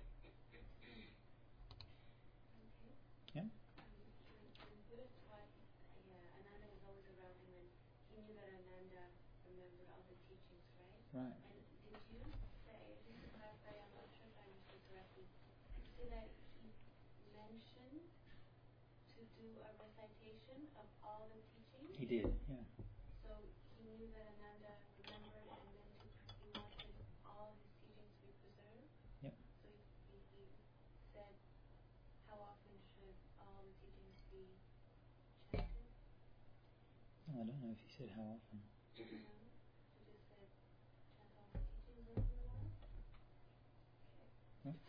Yeah? Um, when Buddha taught, uh, Ananda was always around him, and he knew that Ananda remembered all the teachings, right? Right. And did you say, just to clarify, I'm not sure if I understood correctly, did you say that he mentioned to do a recitation of all the teachings? He did, yeah. So he knew that Ananda remembered, and then to, he wanted all his teachings to be preserved? Yep. So he, he said, how often should all the teachings be chanted? Oh, I don't know if he said how often. No, he just said chant all the teachings once in a while. Huh?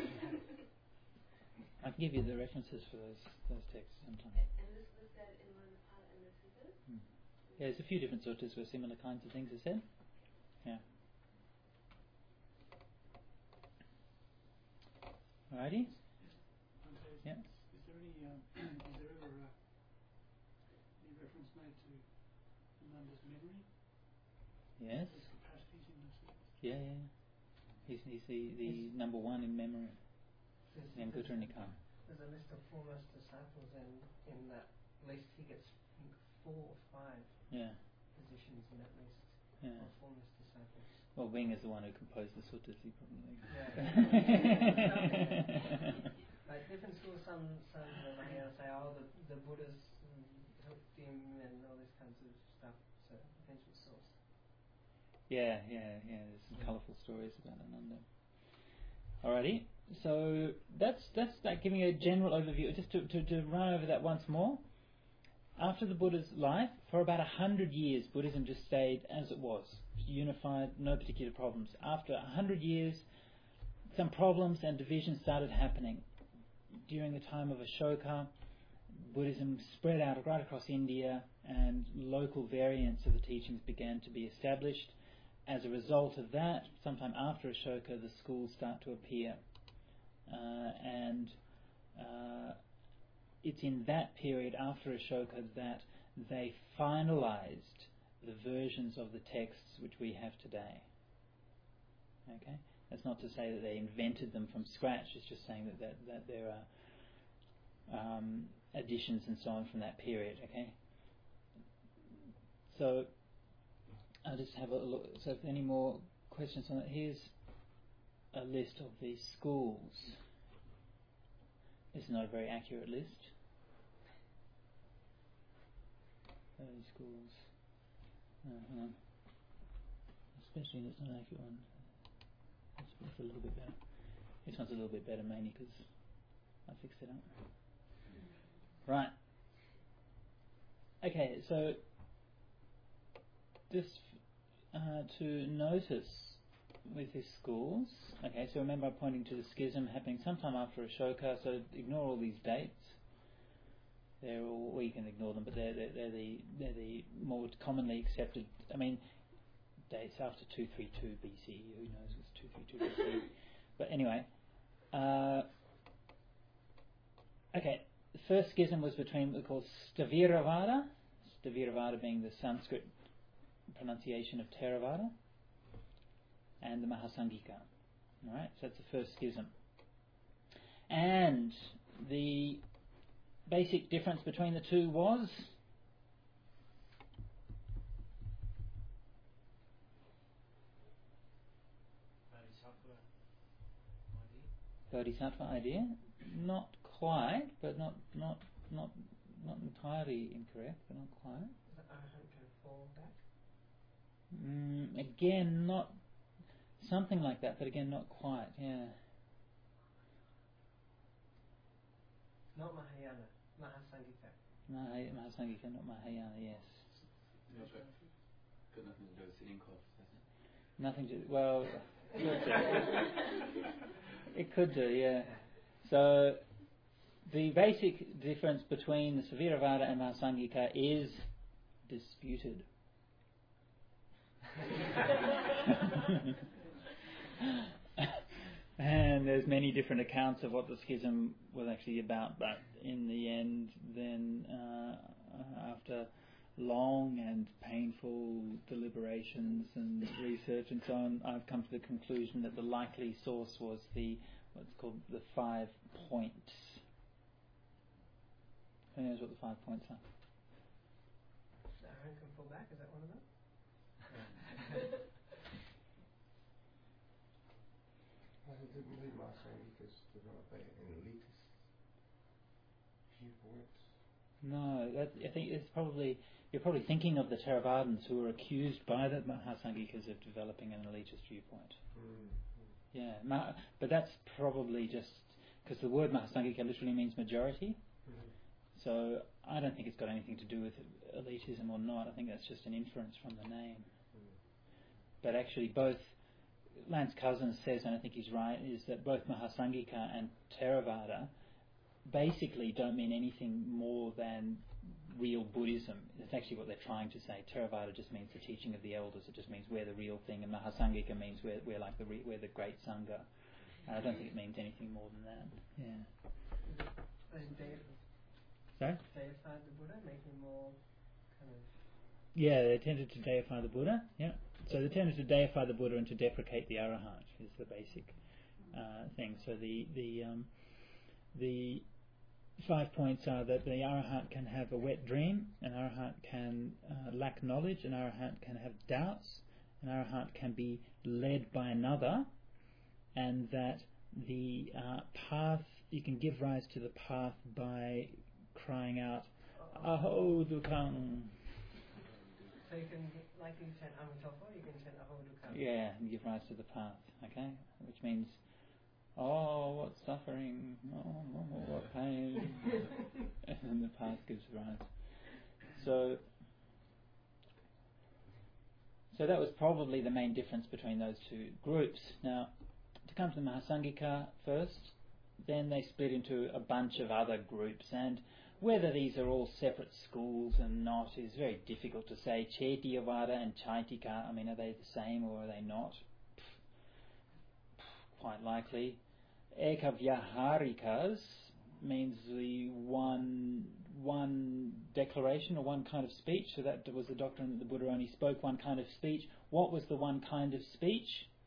I can give you the references for those those texts sometime. And, and this was said in one of the Pada and the Suttas? Hmm. Yeah, there's a few different suttas where similar kinds of things are said. Yeah. Alrighty. Okay. Yeah. Is there any, um, is there ever uh, any reference made to Ananda's memory? Yes. His capacities in this? Yeah, yeah. He's, he's the, the number one in memory. There's, The Anguttara Nikaya. there's a list of foremost disciples, and in that list he gets four or five Yeah. positions in that list Yeah. of foremost disciples. Well, being as the one who composed the suttas, he probably. Like different schools, some some of them here say, oh, the the Buddha's um, helped him and all this kinds of stuff. So depends what source. Yeah, yeah, yeah. There's some colourful stories about Ananda. Alrighty, so that's that's like giving a general overview. Just to, to, to run over that once more. After the Buddha's life, for about a hundred years, Buddhism just stayed as it was, unified, no particular problems. After a hundred years, some problems and divisions started happening. During the time of Ashoka, Buddhism spread out right across India, and local variants of the teachings began to be established. As a result of that, sometime after Ashoka, the schools start to appear. Uh, and uh, it's in that period after Ashoka that they finalized the versions of the texts which we have today. Okay, that's not to say that they invented them from scratch. It's just saying that that, that there are um, additions and so on from that period. Okay, so I'll just have a look. So, if any more questions on it, here's a list of these schools. This is not a very accurate list. Those schools. Uh, hang on. Especially that's not an accurate one. That's, that's a little bit better. This one's a little bit better mainly because I fixed it up. Right. Okay, so just uh, to notice with his schools. Okay, so remember I'm pointing to the schism happening sometime after Ashoka, so ignore all these dates. They're all, well, you can ignore them, but they're, they're, they're the they're the more commonly accepted. I mean, dates after two thirty-two B C. Who knows what's two thirty-two B C? But anyway, uh, okay. The first schism was between what we call Sthaviravada, Sthaviravada being the Sanskrit pronunciation of Theravada, and the Mahasangika. All right, so that's the first schism. And the basic difference between the two was Bodhisattva idea. Not quite, but not not not not entirely incorrect, but not quite. The arahant can fall back. Mm, again, not something like that, but again, not quite. Yeah. Not Mahayana, Mahasangika. Maha- Mahasangika, not Mahayana. Yes. Got nothing to do with sitting coughs, has it? Nothing to. Well, it could do. It could do. Yeah. So the basic difference between the Sthaviravada and Mahasangika is disputed. And there's many different accounts of what the schism was actually about, but in the end, then uh, after long and painful deliberations and research and so on, I've come to the conclusion that the likely source was the what's called the five points. Who knows what the five points are? The arahant can fall back. Is that one of them? I didn't read my saying because develop an elitist viewpoint. No, that, I think it's probably you're probably thinking of the Theravadins who were accused by the Mahasangikas of developing an elitist viewpoint. Mm. Yeah, ma- but that's probably just because the word Mahasangika literally means majority. Mm. So I don't think it's got anything to do with elitism or not. I think that's just an inference from the name. Mm. But actually, both Lance Cousins says, and I think he's right, is that both Mahasangika and Theravada basically don't mean anything more than real Buddhism. That's actually what they're trying to say. Theravada just means the teaching of the elders. It just means we're the real thing, and Mahasangika means we're we're like the re, we're the great sangha. And I don't think it means anything more than that. Yeah. They deif- Sorry? deified the Buddha, making more kind of. Yeah, they tended to deify the Buddha. Yeah. So they tended to deify the Buddha and to deprecate the Arahant is the basic uh, thing. So the the um, the five points are that the Arahant can have a wet dream, an Arahant can uh, lack knowledge, an Arahant can have doubts, an Arahant can be led by another, and that the uh, path, you can give rise to the path by crying out, Aho Dukkang. So you can, like you chant Amitabha, you can chant Aho Dukkha. Yeah, and give rise to the path, okay? Which means, oh, what suffering, oh, what pain, and the path gives rise. So, so that was probably the main difference between those two groups. Now, to come to the Mahasangika first, then they split into a bunch of other groups, and whether these are all separate schools and not is very difficult to say. Chaitiyavada and Chaitika, I mean, are they the same or are they not? Quite likely. Ekavyaharikas means the one one declaration or one kind of speech. So that was the doctrine that the Buddha only spoke one kind of speech. What was the one kind of speech?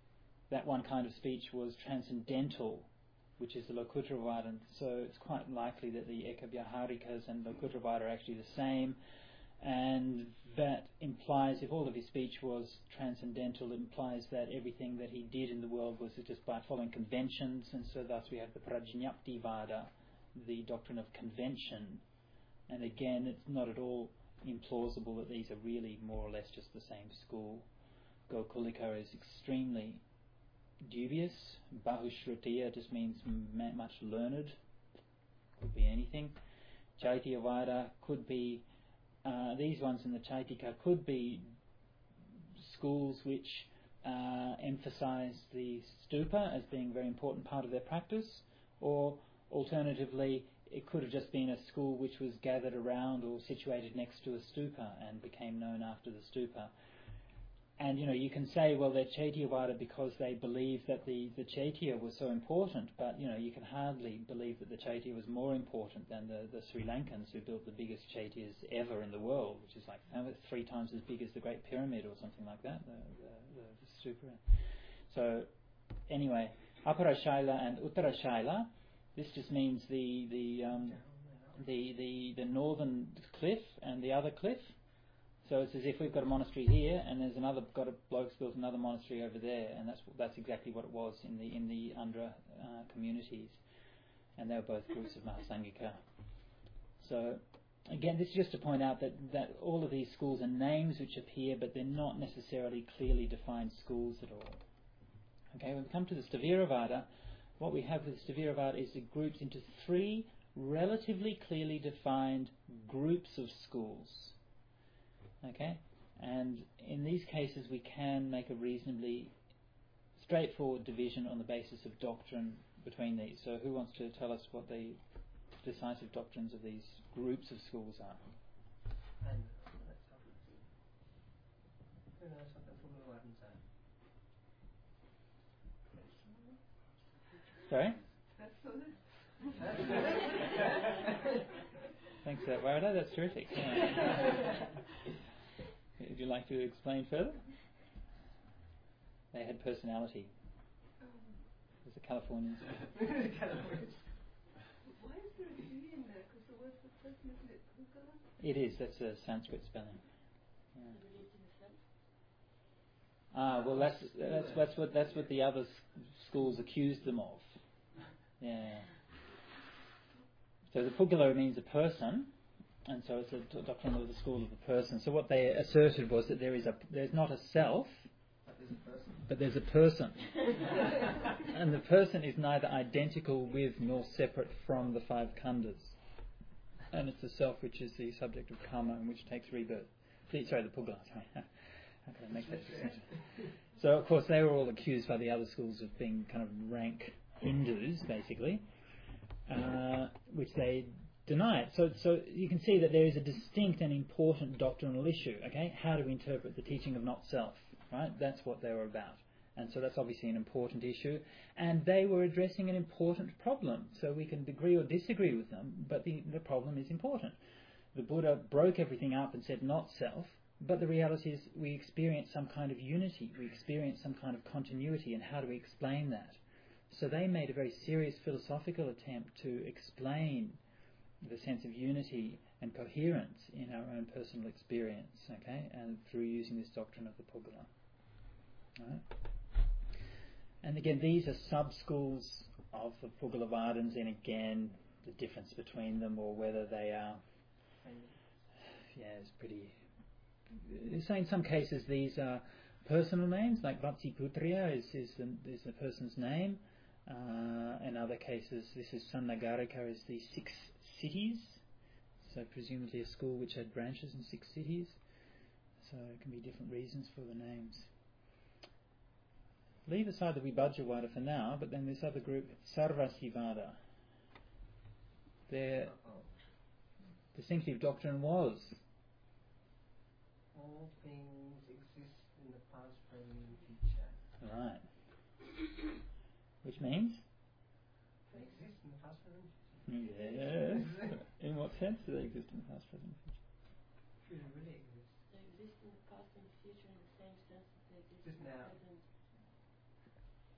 that one kind of speech was transcendental, which is the Lokuttravada. So it's quite likely that the Ekavyaharikas and Lokuttravada are actually the same, and that implies, if all of his speech was transcendental, it implies that everything that he did in the world was just by following conventions, and so thus we have the Prajñaptivada, the doctrine of convention. And again, it's not at all implausible that these are really more or less just the same school. Gokulika is extremely dubious. Bahushrutiya just means m- much learned. Could be anything. Chaitiyavada could be, uh, these ones in the Chaitika could be schools which uh, emphasize the stupa as being a very important part of their practice, or alternatively it could have just been a school which was gathered around or situated next to a stupa and became known after the stupa. And, you know, you can say, well, they're Chaitiyavada because they believe that the, the Chaitya was so important, but, you know, you can hardly believe that the Chaitya was more important than the, the Sri Lankans who built the biggest Chaityas ever in the world, which is like three times as big as the Great Pyramid or something like that, the, the, the, the stupa. So, anyway, Apara Shaila and Uttara Shaila, this just means the the, um, the the the northern cliff and the other cliff. So it's as if we've got a monastery here, and there's another got a bloke's built another monastery over there, and that's that's exactly what it was in the in the Andhra uh, communities, and they were both groups of Mahasangika. So again, this is just to point out that that all of these schools are names which appear, but they're not necessarily clearly defined schools at all. Okay, when we come to the Sthaviravada, what we have with Sthaviravada is it groups into three relatively clearly defined groups of schools. Okay, and in these cases we can make a reasonably straightforward division on the basis of doctrine between these. So who wants to tell us what the decisive doctrines of these groups of schools are? And let's have it. Who knows what the full Latin say? Sorry? Thanks for that, Warada. That's terrific. Yeah. Would you like to explain further? They had personality. There's the Californians. Why is there a D in there? Because the word for person, isn't it Kukala? It is. That's a Sanskrit spelling. Yeah. Religion itself? Ah, well, that's that's that's what that's what the other s- schools accused them of. Yeah. So the Pugala means a person, and so it's a d- doctrine of the school of the person. So what they asserted was that there is a there's not a self, but there's a person, and the person is neither identical with nor separate from the five khandhas, and it's the self which is the subject of karma and which takes rebirth. The, sorry, the Pugala. Sorry. How can I make that distinction? So of course they were all accused by the other schools of being kind of rank Hindus, basically, uh, which they denied. So, so you can see that there is a distinct and important doctrinal issue. Okay, how do we interpret the teaching of not self? Right, that's what they were about, and so that's obviously an important issue. And they were addressing an important problem. So we can agree or disagree with them, but the the problem is important. The Buddha broke everything up and said not self. But the reality is we experience some kind of unity, we experience some kind of continuity, and how do we explain that? So they made a very serious philosophical attempt to explain the sense of unity and coherence in our own personal experience, okay, and through using this doctrine of the Pugala. Right? And again, these are sub-schools of the Pugalavadins, and again, the difference between them or whether they are, yeah, it's pretty... So in some cases these are personal names, like Vatsiputriya is, is, the, is the person's name. Uh, in other cases, this is Sannagarika is the six cities. So presumably a school which had branches in six cities. So it can be different reasons for the names. Leave aside the Vibhajyavada for now, but then this other group, Sarvasivada. Their distinctive doctrine was all things exist in the past, present, and future. right. Which means? They exist in the past, present, and future. Yes. In what sense do they exist in the past, present, and future? Future really exists. They exist in the past and the future in the same sense that they exist Just in the now. present.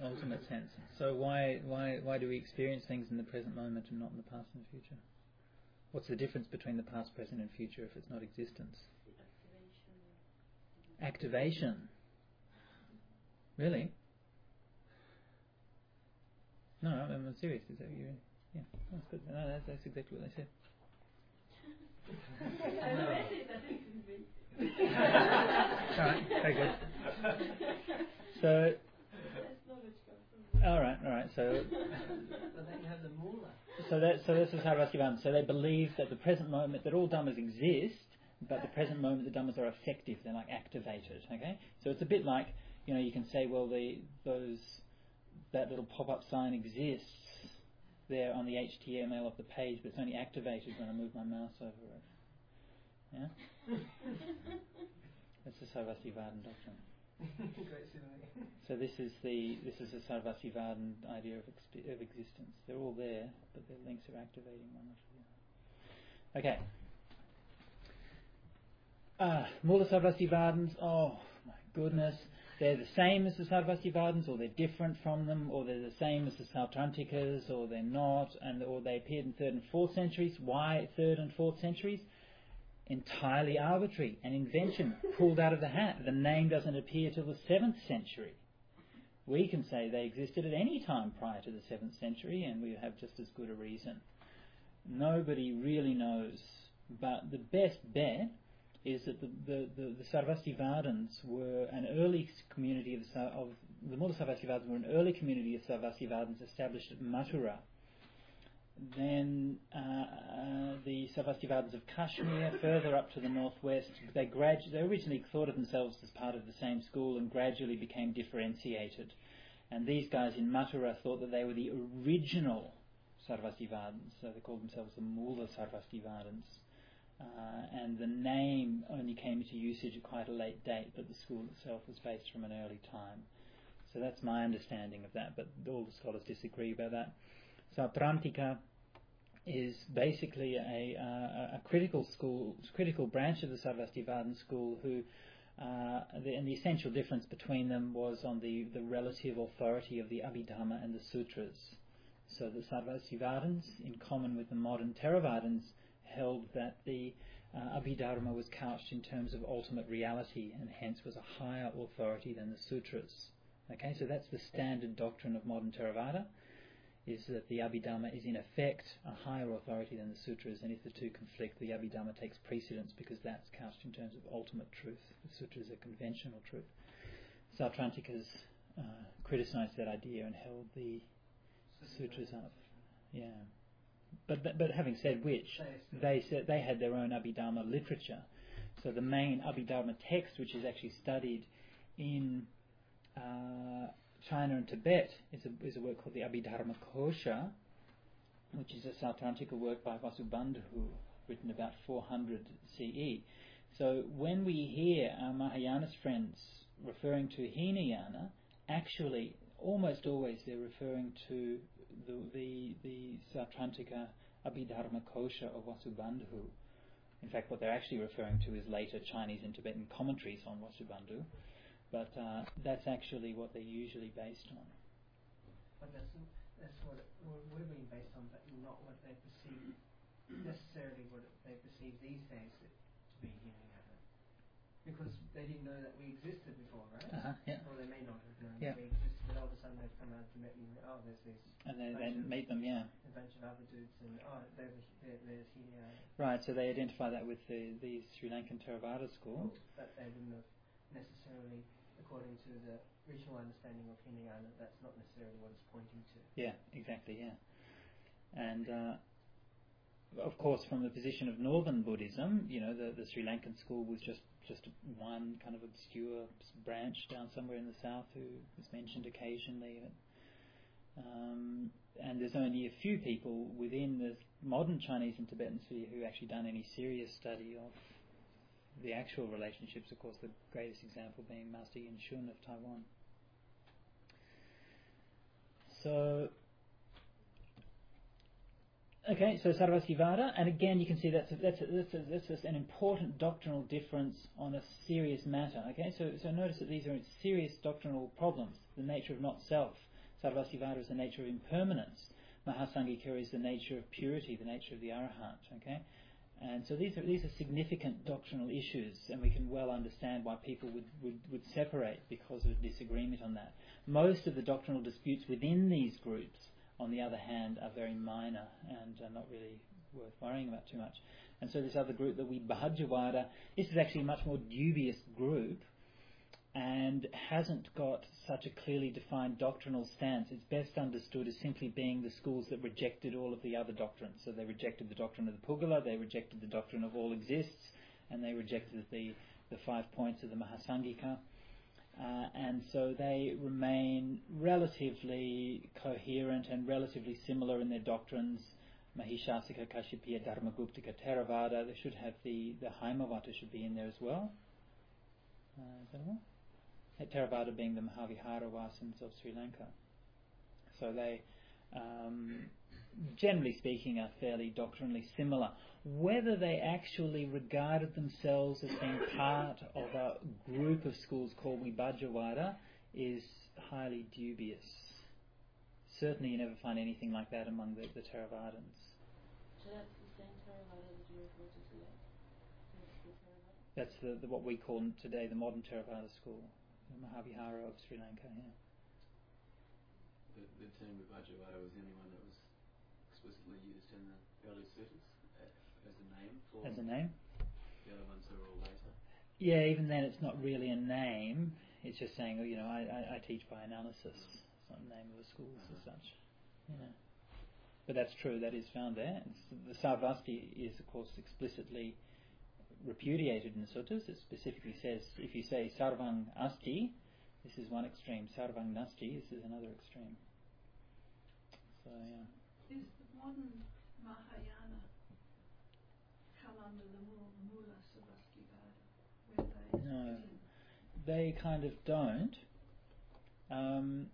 ultimate sense. So why why why do we experience things in the present moment and not in the past and the future? What's the difference between the past, present, and future if it's not existence? Activation. Really? No, I'm serious. Is that you? Yeah, that's good. No, that's, that's exactly what they said. Alright, very good. So, alright, alright, so... But then you have the mula. So that, so this is Sarvastivadana. So they believe that the present moment, that all dhammas exist, but the present moment the dhammas are effective, they're like activated, okay? So it's a bit like, you know, you can say, well, the those that little pop-up sign exists there on the H T M L of the page, but it's only activated when I move my mouse over it. Yeah? That's the Sarvastivadana doctrine. Great simile. So this is the this is the Sarvastivadana idea of, exp- of existence. They're all there, but their links are activating one after the other. Okay. Ah, Mula Sarvastivadans. Oh my goodness, they're the same as the Sarvastivadans, or they're different from them, or they're the same as the Sautrantikas, or they're not, and or they appeared in third and fourth centuries. Why third and fourth centuries? Entirely arbitrary, an invention pulled out of the hat. The name doesn't appear till the seventh century. We can say they existed at any time prior to the seventh century, and we have just as good a reason. Nobody really knows, but the best bet is that the the, the, the Sarvastivadans were an early community of the, of the Mula Sarvastivadans were an early community of Sarvastivadans established at Mathura. Then uh, uh, the Sarvastivadans of Kashmir, further up to the northwest, they gradu- they originally thought of themselves as part of the same school and gradually became differentiated. And these guys in Mathura thought that they were the original Sarvastivadans, so they called themselves the Mula Sarvastivadans. Uh, and the name only came into usage at quite a late date, but the school itself was based from an early time. So that's my understanding of that, but all the scholars disagree about that. Sautrantika is basically a, uh, a critical school, critical branch of the Sarvastivadana school, who, uh, the, and the essential difference between them was on the, the relative authority of the Abhidhamma and the Sutras. So the Sarvastivadans, in common with the modern Theravadins, held that the uh, Abhidharma was couched in terms of ultimate reality and hence was a higher authority than the Sutras. Okay, so that's the standard doctrine of modern Theravada, is that the Abhidhamma is in effect a higher authority than the Sutras, and if the two conflict, the Abhidhamma takes precedence because that's couched in terms of ultimate truth. The Sutras are conventional truth. Sautrantikas uh, criticised that idea and held the Sutras up. Yeah. But but having said which, they said they had their own Abhidharma literature. So the main Abhidharma text, which is actually studied in uh, China and Tibet, is a, is a work called the Abhidharma Kosha, which is a Sautrantika work by Vasubandhu, written about four hundred C E. So when we hear our Mahayanas friends referring to Hinayana, actually, almost always they're referring to the the, the Sautrantika Abhidharma Kosha of Vasubandhu. In fact, what they're actually referring to is later Chinese and Tibetan commentaries on Vasubandhu. But uh, that's actually what they're usually based on. But that's, that's what it would have been based on, but not what they perceive, necessarily what they perceive these days to be Hinayana. Because they didn't know that we existed before, right? Uh-huh, yeah. Or they may not have known yeah. that we existed, but all of a sudden they've come out to meet me, oh, there's these... And they then meet them, yeah. A bunch of other dudes, and oh, there's, there's Hinayana. Right, so they identify that with the, the Sri Lankan Theravada school. Oh, but they wouldn't have necessarily... According to the original understanding of Hinayana, that's not necessarily what it's pointing to. Yeah, exactly, yeah. And, uh, of course, from the position of Northern Buddhism, you know, the, the Sri Lankan school was just, just one kind of obscure branch down somewhere in the south who was mentioned occasionally. Um, and there's only a few people within the modern Chinese and Tibetan sphere who actually done any serious study of the actual relationships. Of course, the greatest example being Master Yin Shun of Taiwan. So, okay, so Sarvastivada, and again you can see that's a, that's a, that's, a, that's an important doctrinal difference on a serious matter. Okay, so so notice that these are serious doctrinal problems. The nature of not self, Sarvastivada is the nature of impermanence. Mahasangika is the nature of purity, the nature of the Arahant. Okay, and so these are these are significant doctrinal issues, and we can well understand why people would, would, would separate because of disagreement on that. Most of the doctrinal disputes within these groups, on the other hand, are very minor and are not really worth worrying about too much. And so this other group, the Vibhajyavada, this is actually a much more dubious group and hasn't got such a clearly defined doctrinal stance. It's best understood as simply being the schools that rejected all of the other doctrines. So they rejected the doctrine of the Pugala, they rejected the doctrine of all exists, and they rejected the, the five points of the Mahasangika. Uh, and so they remain relatively coherent and relatively similar in their doctrines. Mahishasika, Kashyapiya, Dharmaguptika, Theravada. They should have the, the Haimavata should be in there as well. Uh, is that all? Theravada being the Mahavihara Vasans of Sri Lanka. So they, um, generally speaking, are fairly doctrinally similar. Whether they actually regarded themselves as being part of a group of schools called Vibhajyavada is highly dubious. Certainly you never find anything like that among the, the Theravadins. So that's the same Theravada that you refer to today? That's the, the what we call today the modern Theravada school, the Mahavihara of Sri Lanka. Yeah. The, the term Vibhajyavada was the only one that was explicitly used in the early suttas uh, as a name for. As a name. The other ones are all later. Yeah, even then it's not really a name. It's just saying, oh, you know, I, I, I teach by analysis. It's not the name of the schools uh-huh. as such. Yeah. But that's true. That is found there. It's, the Sarvasti is, of course, explicitly repudiated in the suttas. It specifically says, if you say Sarvang Asti, this is one extreme. Sarvang Nasti, this is another extreme. So, yeah. Is the modern Mahayana come under the Mula Sarvastivada? Where they No, they kind of don't. Um,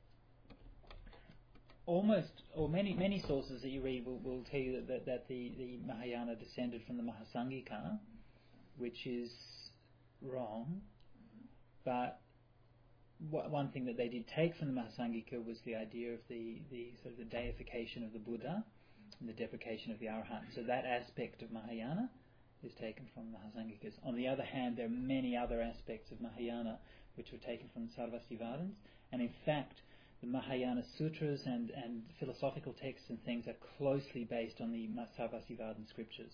almost, or many many sources that you read will, will tell you that, that, that the, the Mahayana descended from the Mahasangika, which is wrong. Mm-hmm. But w- one thing that they did take from the Mahasangika was the idea of the, the sort of the deification of the Buddha and the deprecation of the Arahant. So that aspect of Mahayana is taken from the Mahasangikas. On the other hand, there are many other aspects of Mahayana which were taken from the Sarvastivadins, and in fact the Mahayana sutras and, and philosophical texts and things are closely based on the Sarvastivadin scriptures.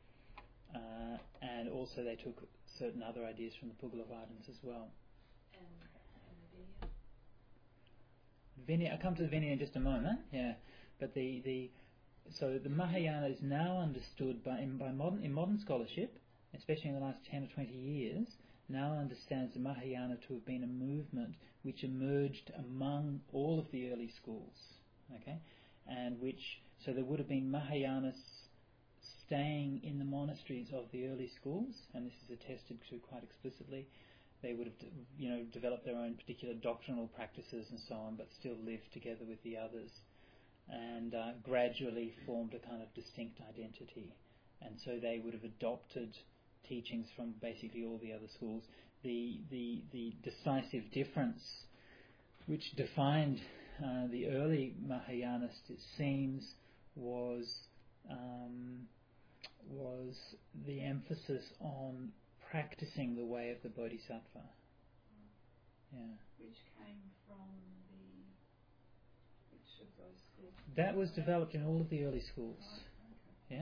Uh, and also they took certain other ideas from the Pugalavadins as well. And, and the Vinaya, I'll come to the Vinaya in just a moment, yeah. But the, the so the Mahayana is now understood by in, by modern in modern scholarship, especially in the last ten or twenty years, now understands the Mahayana to have been a movement which emerged among all of the early schools, okay, and which so there would have been Mahayanas staying in the monasteries of the early schools, and this is attested to quite explicitly. They would have, you know, developed their own particular doctrinal practices and so on, but still lived together with the others, and uh, gradually formed a kind of distinct identity. And so they would have adopted teachings from basically all the other schools. The the the decisive difference which defined uh, the early Mahayanists, it seems, was um, was the emphasis on practicing the way of the Bodhisattva. Yeah. Which came from the which of those schools? That was developed in all of the early schools. Right, okay. Yeah.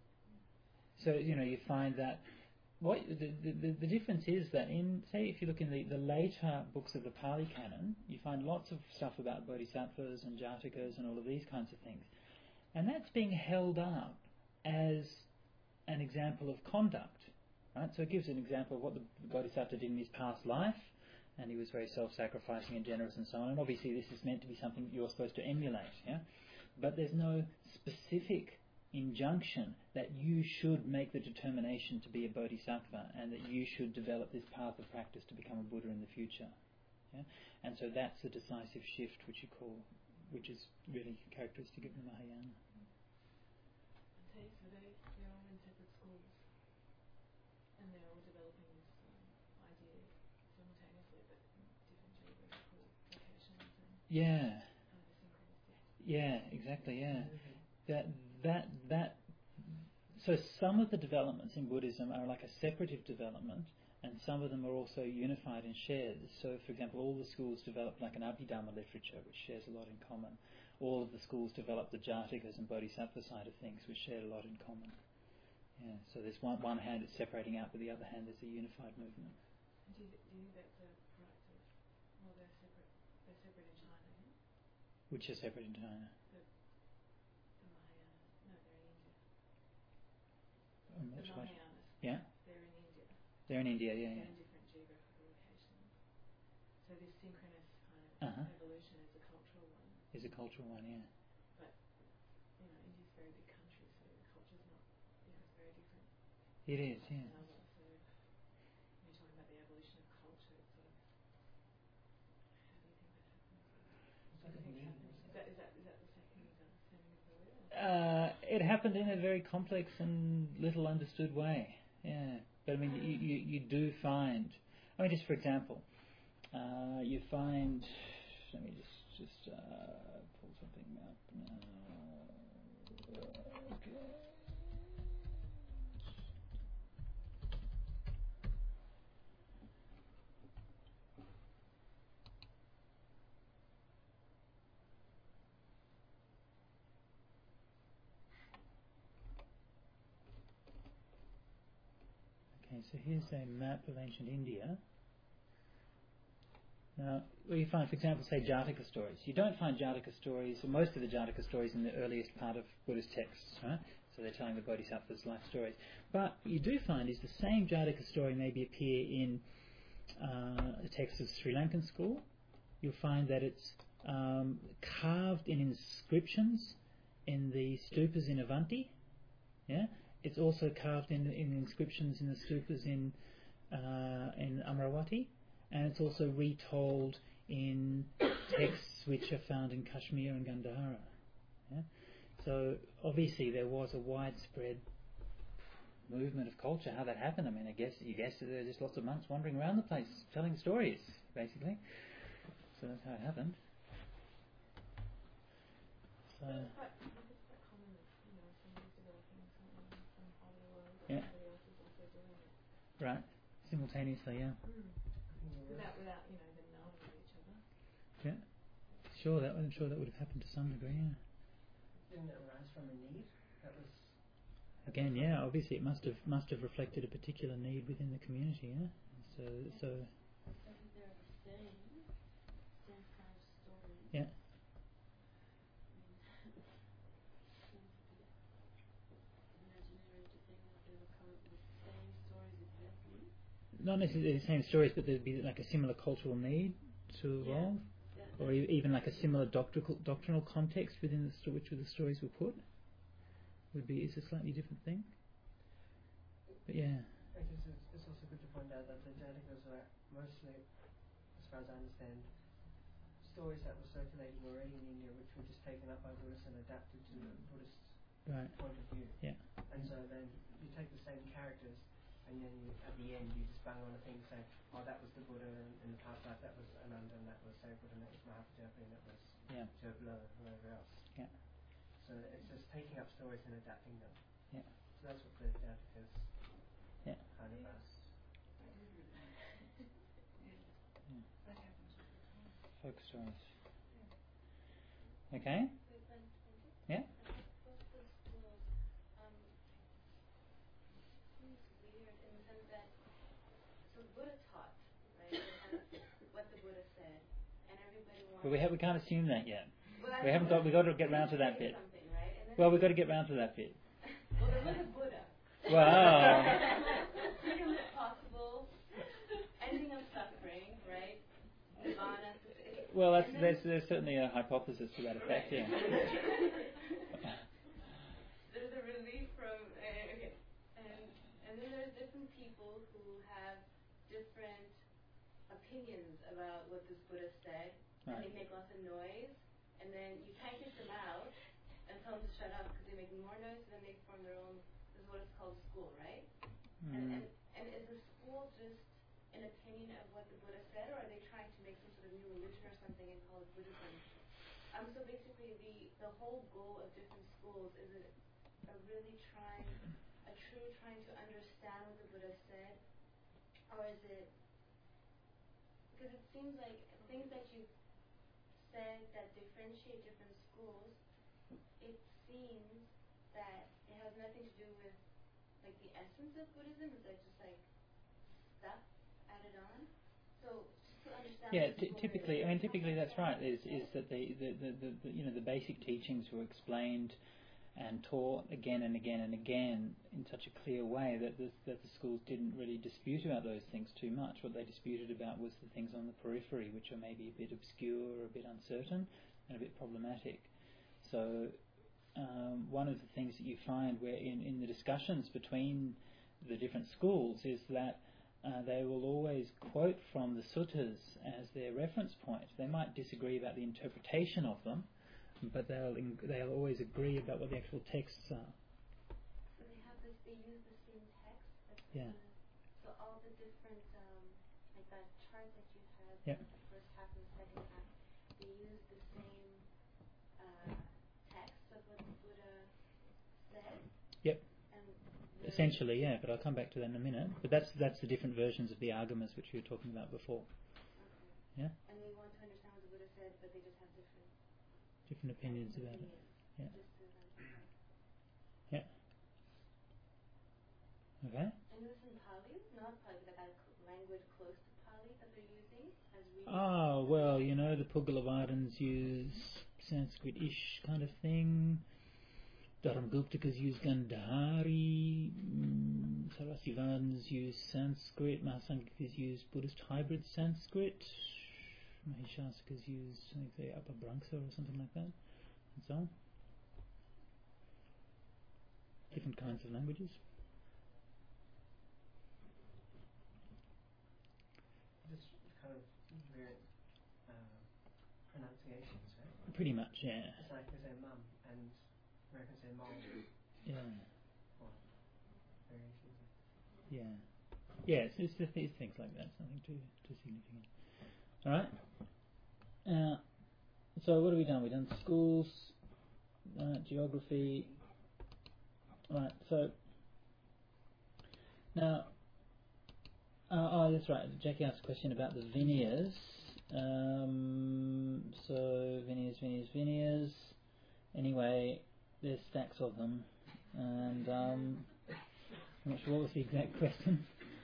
So you know you find that what the, the the difference is that in say if you look in the, the later books of the Pali Canon, you find lots of stuff about bodhisattvas and jatakas and all of these kinds of things, and that's being held up as an example of conduct. Right? So it gives an example of what the Bodhisattva did in his past life, and he was very self-sacrificing and generous and so on. And obviously this is meant to be something that you're supposed to emulate, yeah. But there's no specific injunction that you should make the determination to be a Bodhisattva and that you should develop this path of practice to become a Buddha in the future. Yeah? And so that's the decisive shift which you call, which is really characteristic of the Mahayana. Okay, so they, they're all in separate schools. And they're all developing this um, idea simultaneously, but in different geographical locations. And Yeah, Yeah, exactly. Yeah, that that that. So some of the developments in Buddhism are like a separative development, and some of them are also unified and shared. So, for example, all the schools developed like an Abhidhamma literature, which shares a lot in common. All of the schools developed the Jatakas and Bodhisattva side of things, which share a lot in common. Yeah. So there's one one hand it's separating out, but the other hand is a unified movement. Do you, do you think that's a product of, well, they're separate, they're separate in China, yeah? Which are separate in China. The, the Mahayanas, no, they're in India. Um, The which one? Mahayanas, Yeah, they're in India. they're in India. Yeah, They're yeah. in different geographical locations. So this synchronous kind of Uh-huh. evolution is a cultural one. Is a cultural one. Yeah. But, you know, India's a very big country, so the culture's not, you know, it's very different. It is. Yeah. than others. So when you're talking about the evolution of culture, it's sort of, how do you think that happens? What do you think happens? Is that, is that, is that the second understanding of the word? Uh, it happened in a very complex and little understood way. Yeah, but I mean, you, you, you do find. I mean, just for example, uh, you find. Let me just just uh, pull something up now. Okay. Okay, so here's a map of ancient India. Now, where you find, for example, say Jataka stories. You don't find Jataka stories, or most of the Jataka stories, in the earliest part of Buddhist texts, right? So they're telling the Bodhisattva's life stories. But what you do find is the same Jataka story maybe appear in uh, a text of Sri Lankan school. You'll find that it's um, carved in inscriptions in the stupas in Avanti. Yeah, it's also carved in, in inscriptions in the stupas in uh, in Amravati. And it's also retold in texts which are found in Kashmir and Gandhara. Yeah? So obviously there was a widespread movement of culture. How that happened, I mean, I guess you guess there were just lots of monks wandering around the place telling stories, basically. So that's how it happened. So, But it's quite, it's quite common that, you know, somebody's developing something in some part of the world, but yeah. somebody else is also doing it. Right. Simultaneously, yeah. Mm. Without, without, you know, them knowing of each other. Yeah. Sure, that I'm sure that would have happened to some degree, yeah. Didn't it arise from a need? That was Again, yeah, obviously it must have must have reflected a particular need within the community, yeah. So so Because they're the same, same kind of story. yeah. Seems a bit imaginary to think that they would come up with the same stories exactly. Not necessarily the same stories, but there'd be like a similar cultural need to evolve, Yeah. or e- even like a similar doctrinal doctrinal context within the sto- which the stories were put. Would be is a slightly different thing. But yeah, I guess it's, it's also good to point out that the Jatakas were mostly, as far as I understand, stories that were circulating already in India, which were just taken up by Buddhists and adapted to the Buddhist right. point of view. Yeah. And so then you take the same characters, and then you, at the end you just bang on a thing saying, oh, that was the Buddha, and in the past life that was Ananda, and that was Sariputta, and that was Mahaprajapati, and that was Yeah. Jabla, and whoever else. Yeah. So it's just taking up stories and adapting them. Yeah. So that's what the Jatakas Yeah. kind of does. Yeah. That happens all the time. Folk stories. Okay. Wait, one second. Yeah. I thought this was, um, seems weird in the sense that, so Buddha taught, right? Kind of what the Buddha said, and everybody wanted. But we have we can't assume that yet. Well, that's We haven't got we got to get round to that bit. something, right? And then Well, we've got to get round to that bit. well, there was a Buddha. Wow. Freedom is possible. Ending of suffering, right? Nirvana. Well, that's, And then- there's, there's certainly a hypothesis to that effect, yeah. There's a relief from uh, okay, and and then there's different people who have different opinions about what this Buddha said, and Right. they make lots of noise, and then you can't get them out and tell them to shut up because they're making more noise, and then they form their own. This is what it's called, school, right? Mm. And, and and is the school just an opinion of what the Buddha said, or are they trying to make some sort of new religion or something and call it Buddhism? Um, so basically, the, the whole goal of different schools is it a really trying, a true trying to understand what the Buddha said, or is it, because it seems like things that you said that differentiate different schools, it seems that it has nothing to do with like the essence of Buddhism. Is that just like stuff added on? So just to understand. Yeah, the t- typically, I mean, typically that's right. Is is that the, the, the, the, the you know the basic teachings were explained and taught again and again and again in such a clear way that the, that the schools didn't really dispute about those things too much. What they disputed about was the things on the periphery, which are maybe a bit obscure or a bit uncertain and a bit problematic. So um, one of the things that you find where in, in the discussions between the different schools is that uh, they will always quote from the suttas as their reference point. They might disagree about the interpretation of them, but they'll they'll always agree about what the actual texts are. So they have this. They use the same text. That's Yeah. The, so all the different, um, like that chart that you had, Yep. the first half and the second half, they use the same uh, text of what the Buddha said. Yep. And Essentially, yeah. But I'll come back to that in a minute. But that's that's the different versions of the agamas which we were talking about before. Okay. Yeah. And they want to understand what the Buddha said, but they just have different. Different opinions about it. Yeah. Yeah. Okay. And this in Pali, not Pali, but that language close to Pali that they're using as reading. Oh, well, you know, the Pugalavadins use Sanskrit-ish kind of thing. Dharamguptakas use Gandhari. Mm, Sarasivadins use Sanskrit. Mahasangikas use Buddhist hybrid Sanskrit. Mahishasakas use, I think, say, Upper Branxa or something like that. And so on. Different kinds of languages. Just kind of weird uh, pronunciations, right? Pretty much, yeah. It's like they say mum and Americans say mom. Yeah. Or variations. Yeah. Yeah, it's, it's, it's things like that. It's nothing too too significant. All right. Uh, so what have we done? We've done schools, uh, geography. Right. So now, uh, oh, that's right. Jackie asked a question about the Vinyas. Um, so Vinyas, Vinyas, Vinyas. Anyway, there's stacks of them, and um, I'm not sure what was the exact question.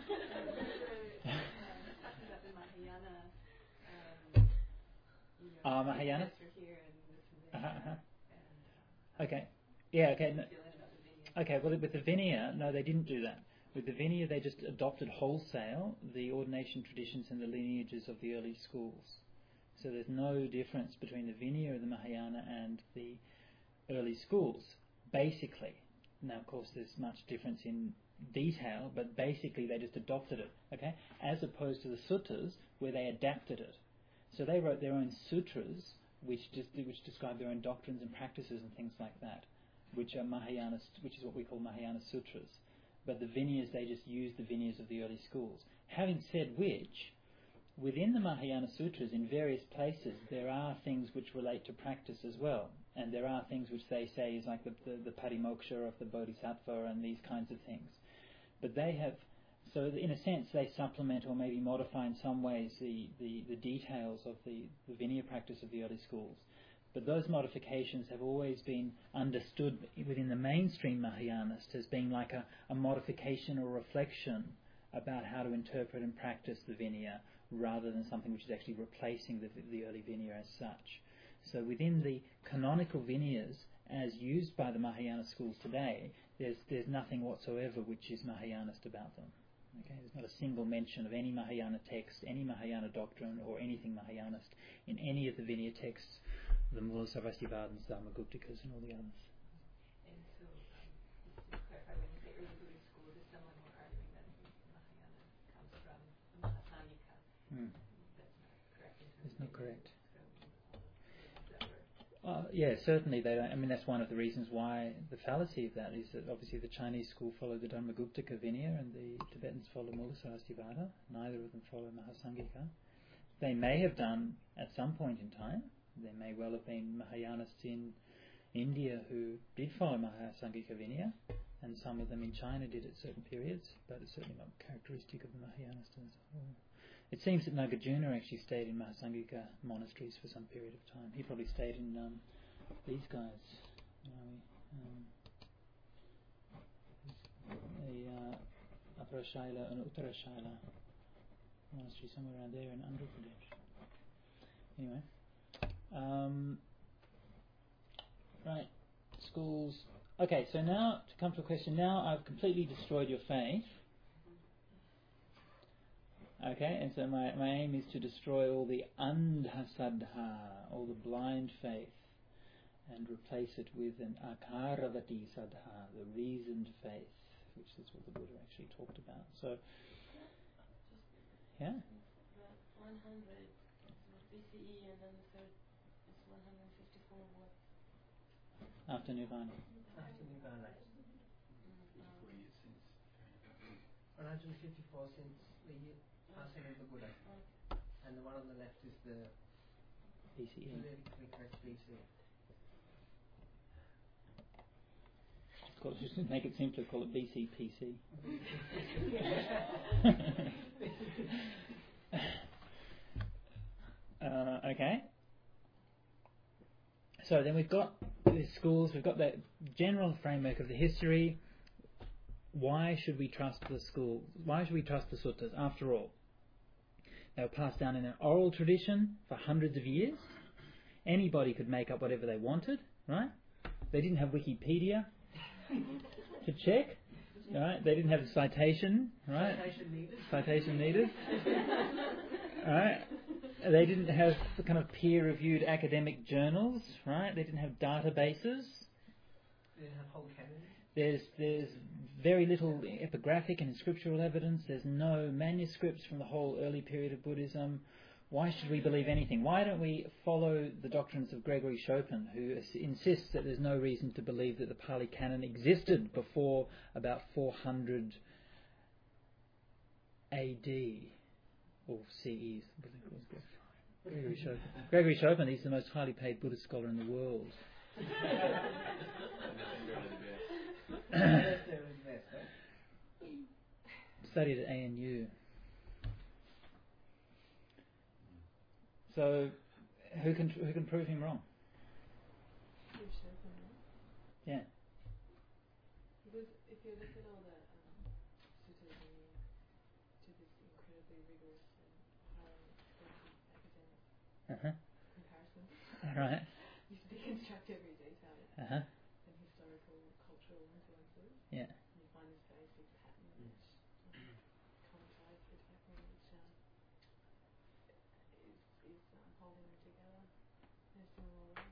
Ah, uh, Mahayana. Uh-huh, uh-huh. Okay. Yeah. Okay. No. Okay. Well, with the Vinaya, no, they didn't do that. With the Vinaya, they just adopted wholesale the ordination traditions and the lineages of the early schools. So there's no difference between the Vinaya or the Mahayana and the early schools, basically. Now, of course, there's much difference in detail, but basically they just adopted it. Okay, as opposed to the suttas where they adapted it. So they wrote their own sutras, which just which describe their own doctrines and practices and things like that, which are Mahayana, which is what we call Mahayana sutras. But the Vinayas, they just used the Vinayas of the early schools. Having said which, within the Mahayana sutras, in various places, there are things which relate to practice as well, and there are things which they say is like the the, the parimoksha of the bodhisattva and these kinds of things. But they have. So in a sense, they supplement or maybe modify in some ways the, the, the details of the, the Vinaya practice of the early schools. But those modifications have always been understood within the mainstream Mahayanist as being like a, a modification or reflection about how to interpret and practice the Vinaya rather than something which is actually replacing the, the early Vinaya as such. So within the canonical Vinayas, as used by the Mahayana schools today, there's, there's nothing whatsoever which is Mahayanist about them. Okay, there's not a single mention of any Mahayana text, any Mahayana doctrine, or anything Mahayanist in any of the Vinaya texts, the Mula Sarvastivadins, Dharmaguptakas, and all the others. And so, um, just to clarify, when you say early Buddhist school, there's someone more arguing that Mahayana comes from the Mahasangika. Mm. That's not correct. That's not correct. So, Uh, yeah, certainly they don't. I mean, that's one of the reasons why the fallacy of that is that obviously the Chinese school follow the Dharmaguptaka Vinaya and the Tibetans follow Mula Sarvastivada. Neither of them follow Mahasangika. They may have done at some point in time, there may well have been Mahayanists in India who did follow Mahasanghika Vinaya, and some of them in China did at certain periods, but it's certainly not characteristic of the Mahayanists as a whole. It seems that Nagarjuna actually stayed in Mahasanghika monasteries for some period of time. He probably stayed in um, these guys, you know, um, the uh, Upper Shaila and Uttara Shaila monastery somewhere around there in Andhra Pradesh. Anyway, um, right, schools. Okay, so now to come to a question. Now I've completely destroyed your faith. Okay, and so my, my aim is to destroy all the andhasadha, all the blind faith, and replace it with an akaravati sadha, the reasoned faith, which is what the Buddha actually talked about. So, yeah? one hundred B C E, and then the third is one hundred fifty-four what? After Nirvana. After Nibbana. fifty-four years since. one hundred fifty-four since the year passing of the Buddha. And the one on the left is the B C E. politically correct B C E. Call it, just make it simpler, call it B C P C. uh, okay. So then we've got the schools, we've got that general framework of the history. Why should we trust the school? Why should we trust the suttas? After all, they were passed down in an oral tradition for hundreds of years. Anybody could make up whatever they wanted, right? They didn't have Wikipedia to check, right? They didn't have a citation, right? Citation needed. Citation needed. Right? They didn't have the kind of peer-reviewed academic journals, right? They didn't have databases. They didn't have whole canons. There's there's very little epigraphic and scriptural evidence. There's no manuscripts from the whole early period of Buddhism. Why should we believe anything? Why don't we follow the doctrines of Gregory Chopin, who insists that there's no reason to believe that the Pali Canon existed before about four hundred A D or C E. Gregory Chopin. Gregory Chopin, he's the most highly paid Buddhist scholar in the world. Studied at A N U. So, who can who can prove him wrong? Yeah. Because if you look at all the um, suttas and to this incredibly rigorous and highly expensive academic Uh-huh. comparison, Right. you deconstruct every detail Uh-huh. and historical, cultural influences. Yeah. And you find this basic pattern which um, coincides exactly, which um, is, is um, holding them together in a similar way.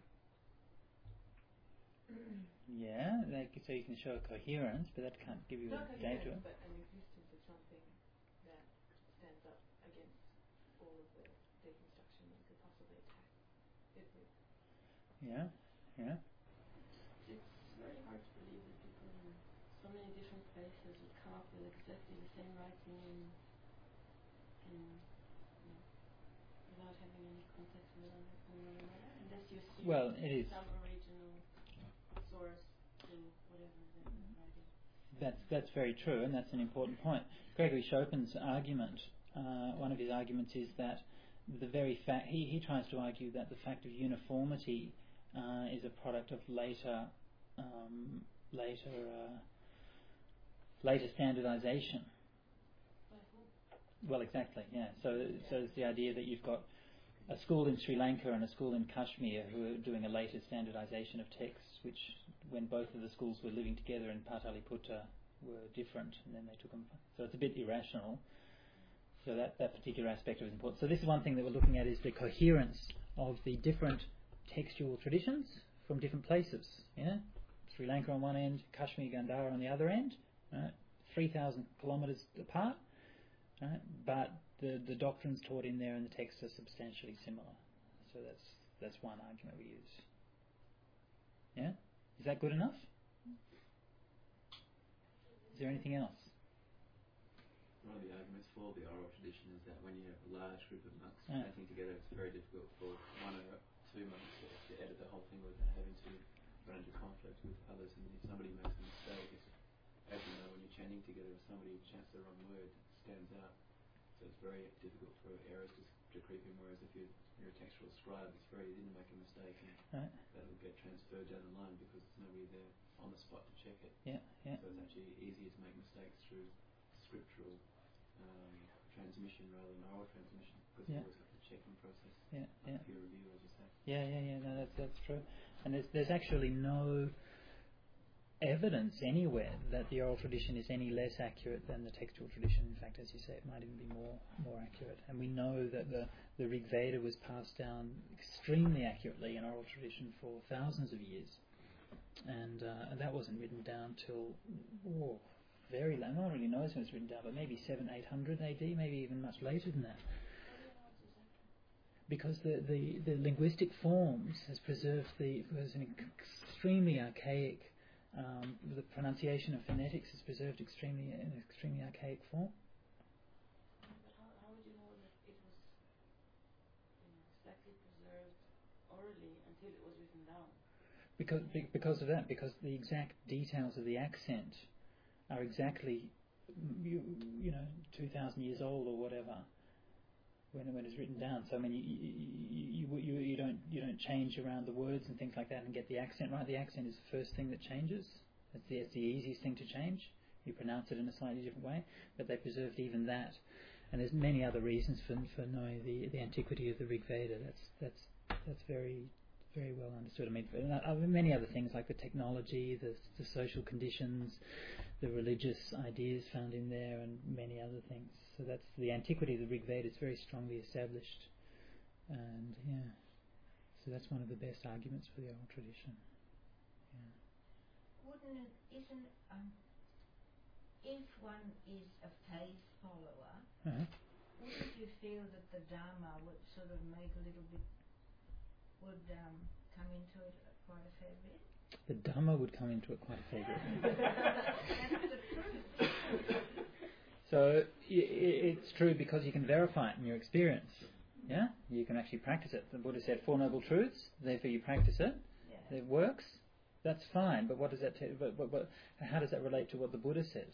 Yeah, like, so you can show a coherence, but that can't give you Not a data. coherence, but an existence of something that stands up against all of the deconstruction that you could possibly attack it with. Yeah, yeah. It's very hard to believe that people in so many different places would come up with exactly the same writing in, in you know, without having any contact with one one another, unless you assume Well, it is. some original source to whatever they're writing. That's that's very true, and that's an important point. Gregory Chopin's argument, uh, one of his arguments is that the very fact he, he tries to argue that the fact of uniformity uh, is a product of later um, later uh, later standardization. By who? Well, exactly, yeah. So so it's the idea that you've got a school in Sri Lanka and a school in Kashmir who are doing a later standardization of texts, which, when both of the schools were living together in Pataliputta, were different, and then they took them. So it's a bit irrational. So that, that particular aspect is important. So this is one thing that we're looking at, is the coherence of the different textual traditions from different places. Yeah, Sri Lanka on one end, Kashmir, Gandhara on the other end, right? three thousand kilometres apart, right? But the, the doctrines taught in there and the texts are substantially similar. So that's that's one argument we use. Yeah? Is that good enough? Is there anything else? One of the arguments for the oral tradition is that when you have a large group of monks Yeah. making together, it's very difficult for one or two months to, to edit the whole thing without having to run into conflict with others. And if somebody makes a mistake, it's, as you know, when you're chanting together, if somebody chants the wrong word, it stands out. So it's very difficult for errors to, to creep in, whereas if you're, you're a textual scribe, it's very easy to make a mistake and Right. that'll get transferred down the line because there's nobody there on the spot to check it. Yeah, yeah. So it's actually easier to make mistakes through scriptural um, transmission rather than oral transmission because Yeah. you always have the checking process. Yeah, like yeah. peer review, as you say. Yeah, yeah, yeah. No, that's that's true. And there's there's actually no evidence anywhere that the oral tradition is any less accurate than the textual tradition. In fact, as you say, it might even be more more accurate. And we know that the the Rig Veda was passed down extremely accurately in oral tradition for thousands of years, and uh, and that wasn't written down till oh, very late. No one really knows when it's written down, but maybe seven, eight hundred A D, maybe even much later than that. Because the, the, the linguistic forms has preserved the was an extremely archaic. Um, the pronunciation of phonetics is preserved extremely in an extremely archaic form. But how, how would you know that it was you know, exactly preserved orally until it was written down? Because be, because of that, because the exact details of the accent are exactly you, you know two thousand years old or whatever when when it's written down. So I mean you you, you you you don't you don't change around the words and things like that and get the accent right. The accent is the first thing that changes. It's the, it's the easiest thing to change. You pronounce it in a slightly different way, but they preserved even that. And there's many other reasons for for knowing the, the antiquity of the Rig Veda. That's that's that's very very well understood. I mean, uh, many other things like the technology, the the social conditions, the religious ideas found in there, and many other things. So that's the antiquity of the Rig Veda. It's very strongly established, and yeah, so that's one of the best arguments for the oral tradition. Yeah. Wouldn't it, isn't, um, if one is a faith follower, Uh-huh. wouldn't you feel that the Dharma would sort of make a little bit, would um, come into it quite a fair bit? The Dhamma would come into it quite a fair bit. That's the truth. So it's true because you can verify it in your experience. Yeah, you can actually practice it. The Buddha said Four Noble Truths. Therefore, you practice it. Yeah. It works. That's fine. But what does that? T- but, but, but how does that relate to what the Buddha said?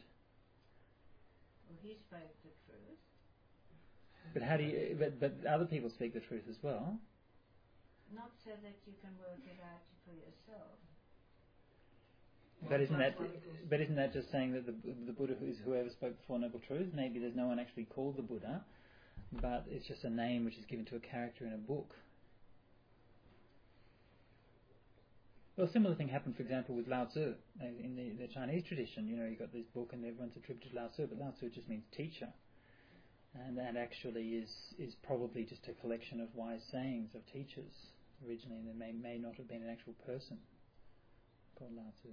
Well, he spoke the truth. But how do you? But, but other people speak the truth as well. Not so that you can work it out for yourself. But isn't that? But isn't that just saying that the the Buddha is whoever spoke the Four Noble Truths? Maybe there's no one actually called the Buddha, but it's just a name which is given to a character in a book. Well, a similar thing happened, for example, with Lao Tzu in the, the Chinese tradition. You know, you got this book and everyone's attributed to Lao Tzu, but Lao Tzu just means teacher, and that actually is is probably just a collection of wise sayings of teachers originally, and there may may not have been an actual person called Lao Tzu.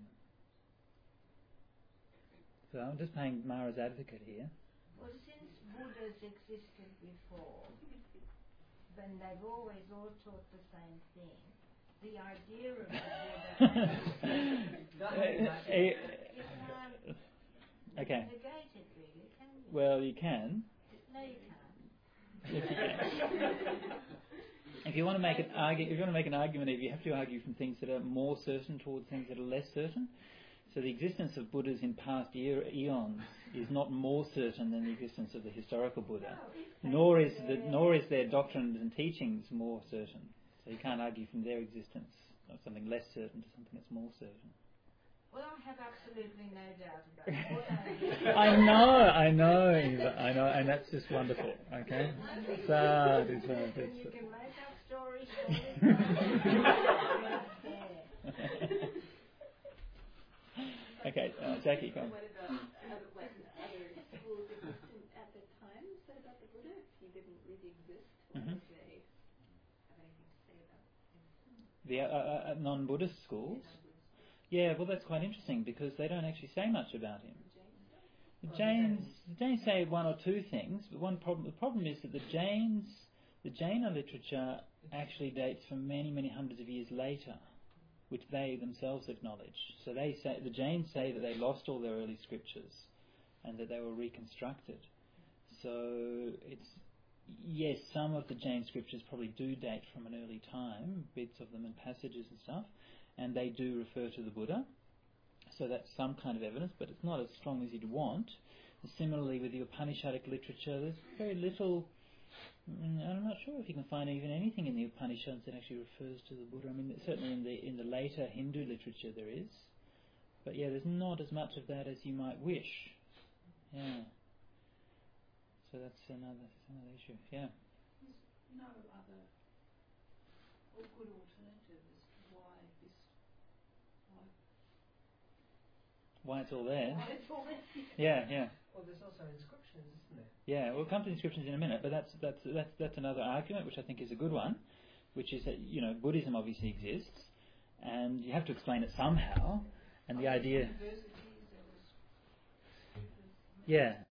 So I'm just playing Mara's advocate here. Well, since Buddhas existed before, then they've always all taught the same thing. The idea of the Buddha is not okay. negated, really, can you? Well, you can. No, you can't. Yes, you can. If you want to make an argue, if you want to make an argument, if you have to argue from things that are more certain towards things that are less certain. So the existence of Buddhas in past year, eons is not more certain than the existence of the historical Buddha, No, nor is the, nor is their doctrines and teachings more certain. So you can't argue from their existence of something less certain to something that's more certain. Well, I have absolutely no doubt about it. I know, I know, Eva, I know, and that's just wonderful. Okay, so You can make up stories all the Okay, uh, Jackie, go on. What about other, what other schools existed at the time said about the Buddha? If he didn't really exist, what Mm-hmm. did they have anything to say about him? The uh, uh, non-Buddhist schools? Yeah, well, that's quite interesting because they don't actually say much about him. The Jains, the Jains say one or two things, but one problem. The problem is that the Jains, the Jaina literature actually dates from many, many hundreds of years later, which they themselves acknowledge. So they say the Jains say that they lost all their early scriptures and that they were reconstructed. So it's yes, some of the Jain scriptures probably do date from an early time, bits of them and passages and stuff, and they do refer to the Buddha. So that's some kind of evidence, but it's not as strong as you'd want. Similarly, with the Upanishadic literature, there's very little. I'm not sure if you can find even anything in the Upanishads that actually refers to the Buddha. I mean, certainly in the in the later Hindu literature there is, but yeah, there's not as much of that as you might wish. Yeah. So that's another that's another issue. Yeah. There's no other or good alternative as to why this why Why it's all there. why it's all there. Yeah, yeah. Well, there's also inscriptions, isn't there? Yeah, we'll come to the inscriptions in a minute, but that's that's that's that's another argument which I think is a good one, which is that, you know, Buddhism obviously exists, and you have to explain it somehow, and the idea. Yeah.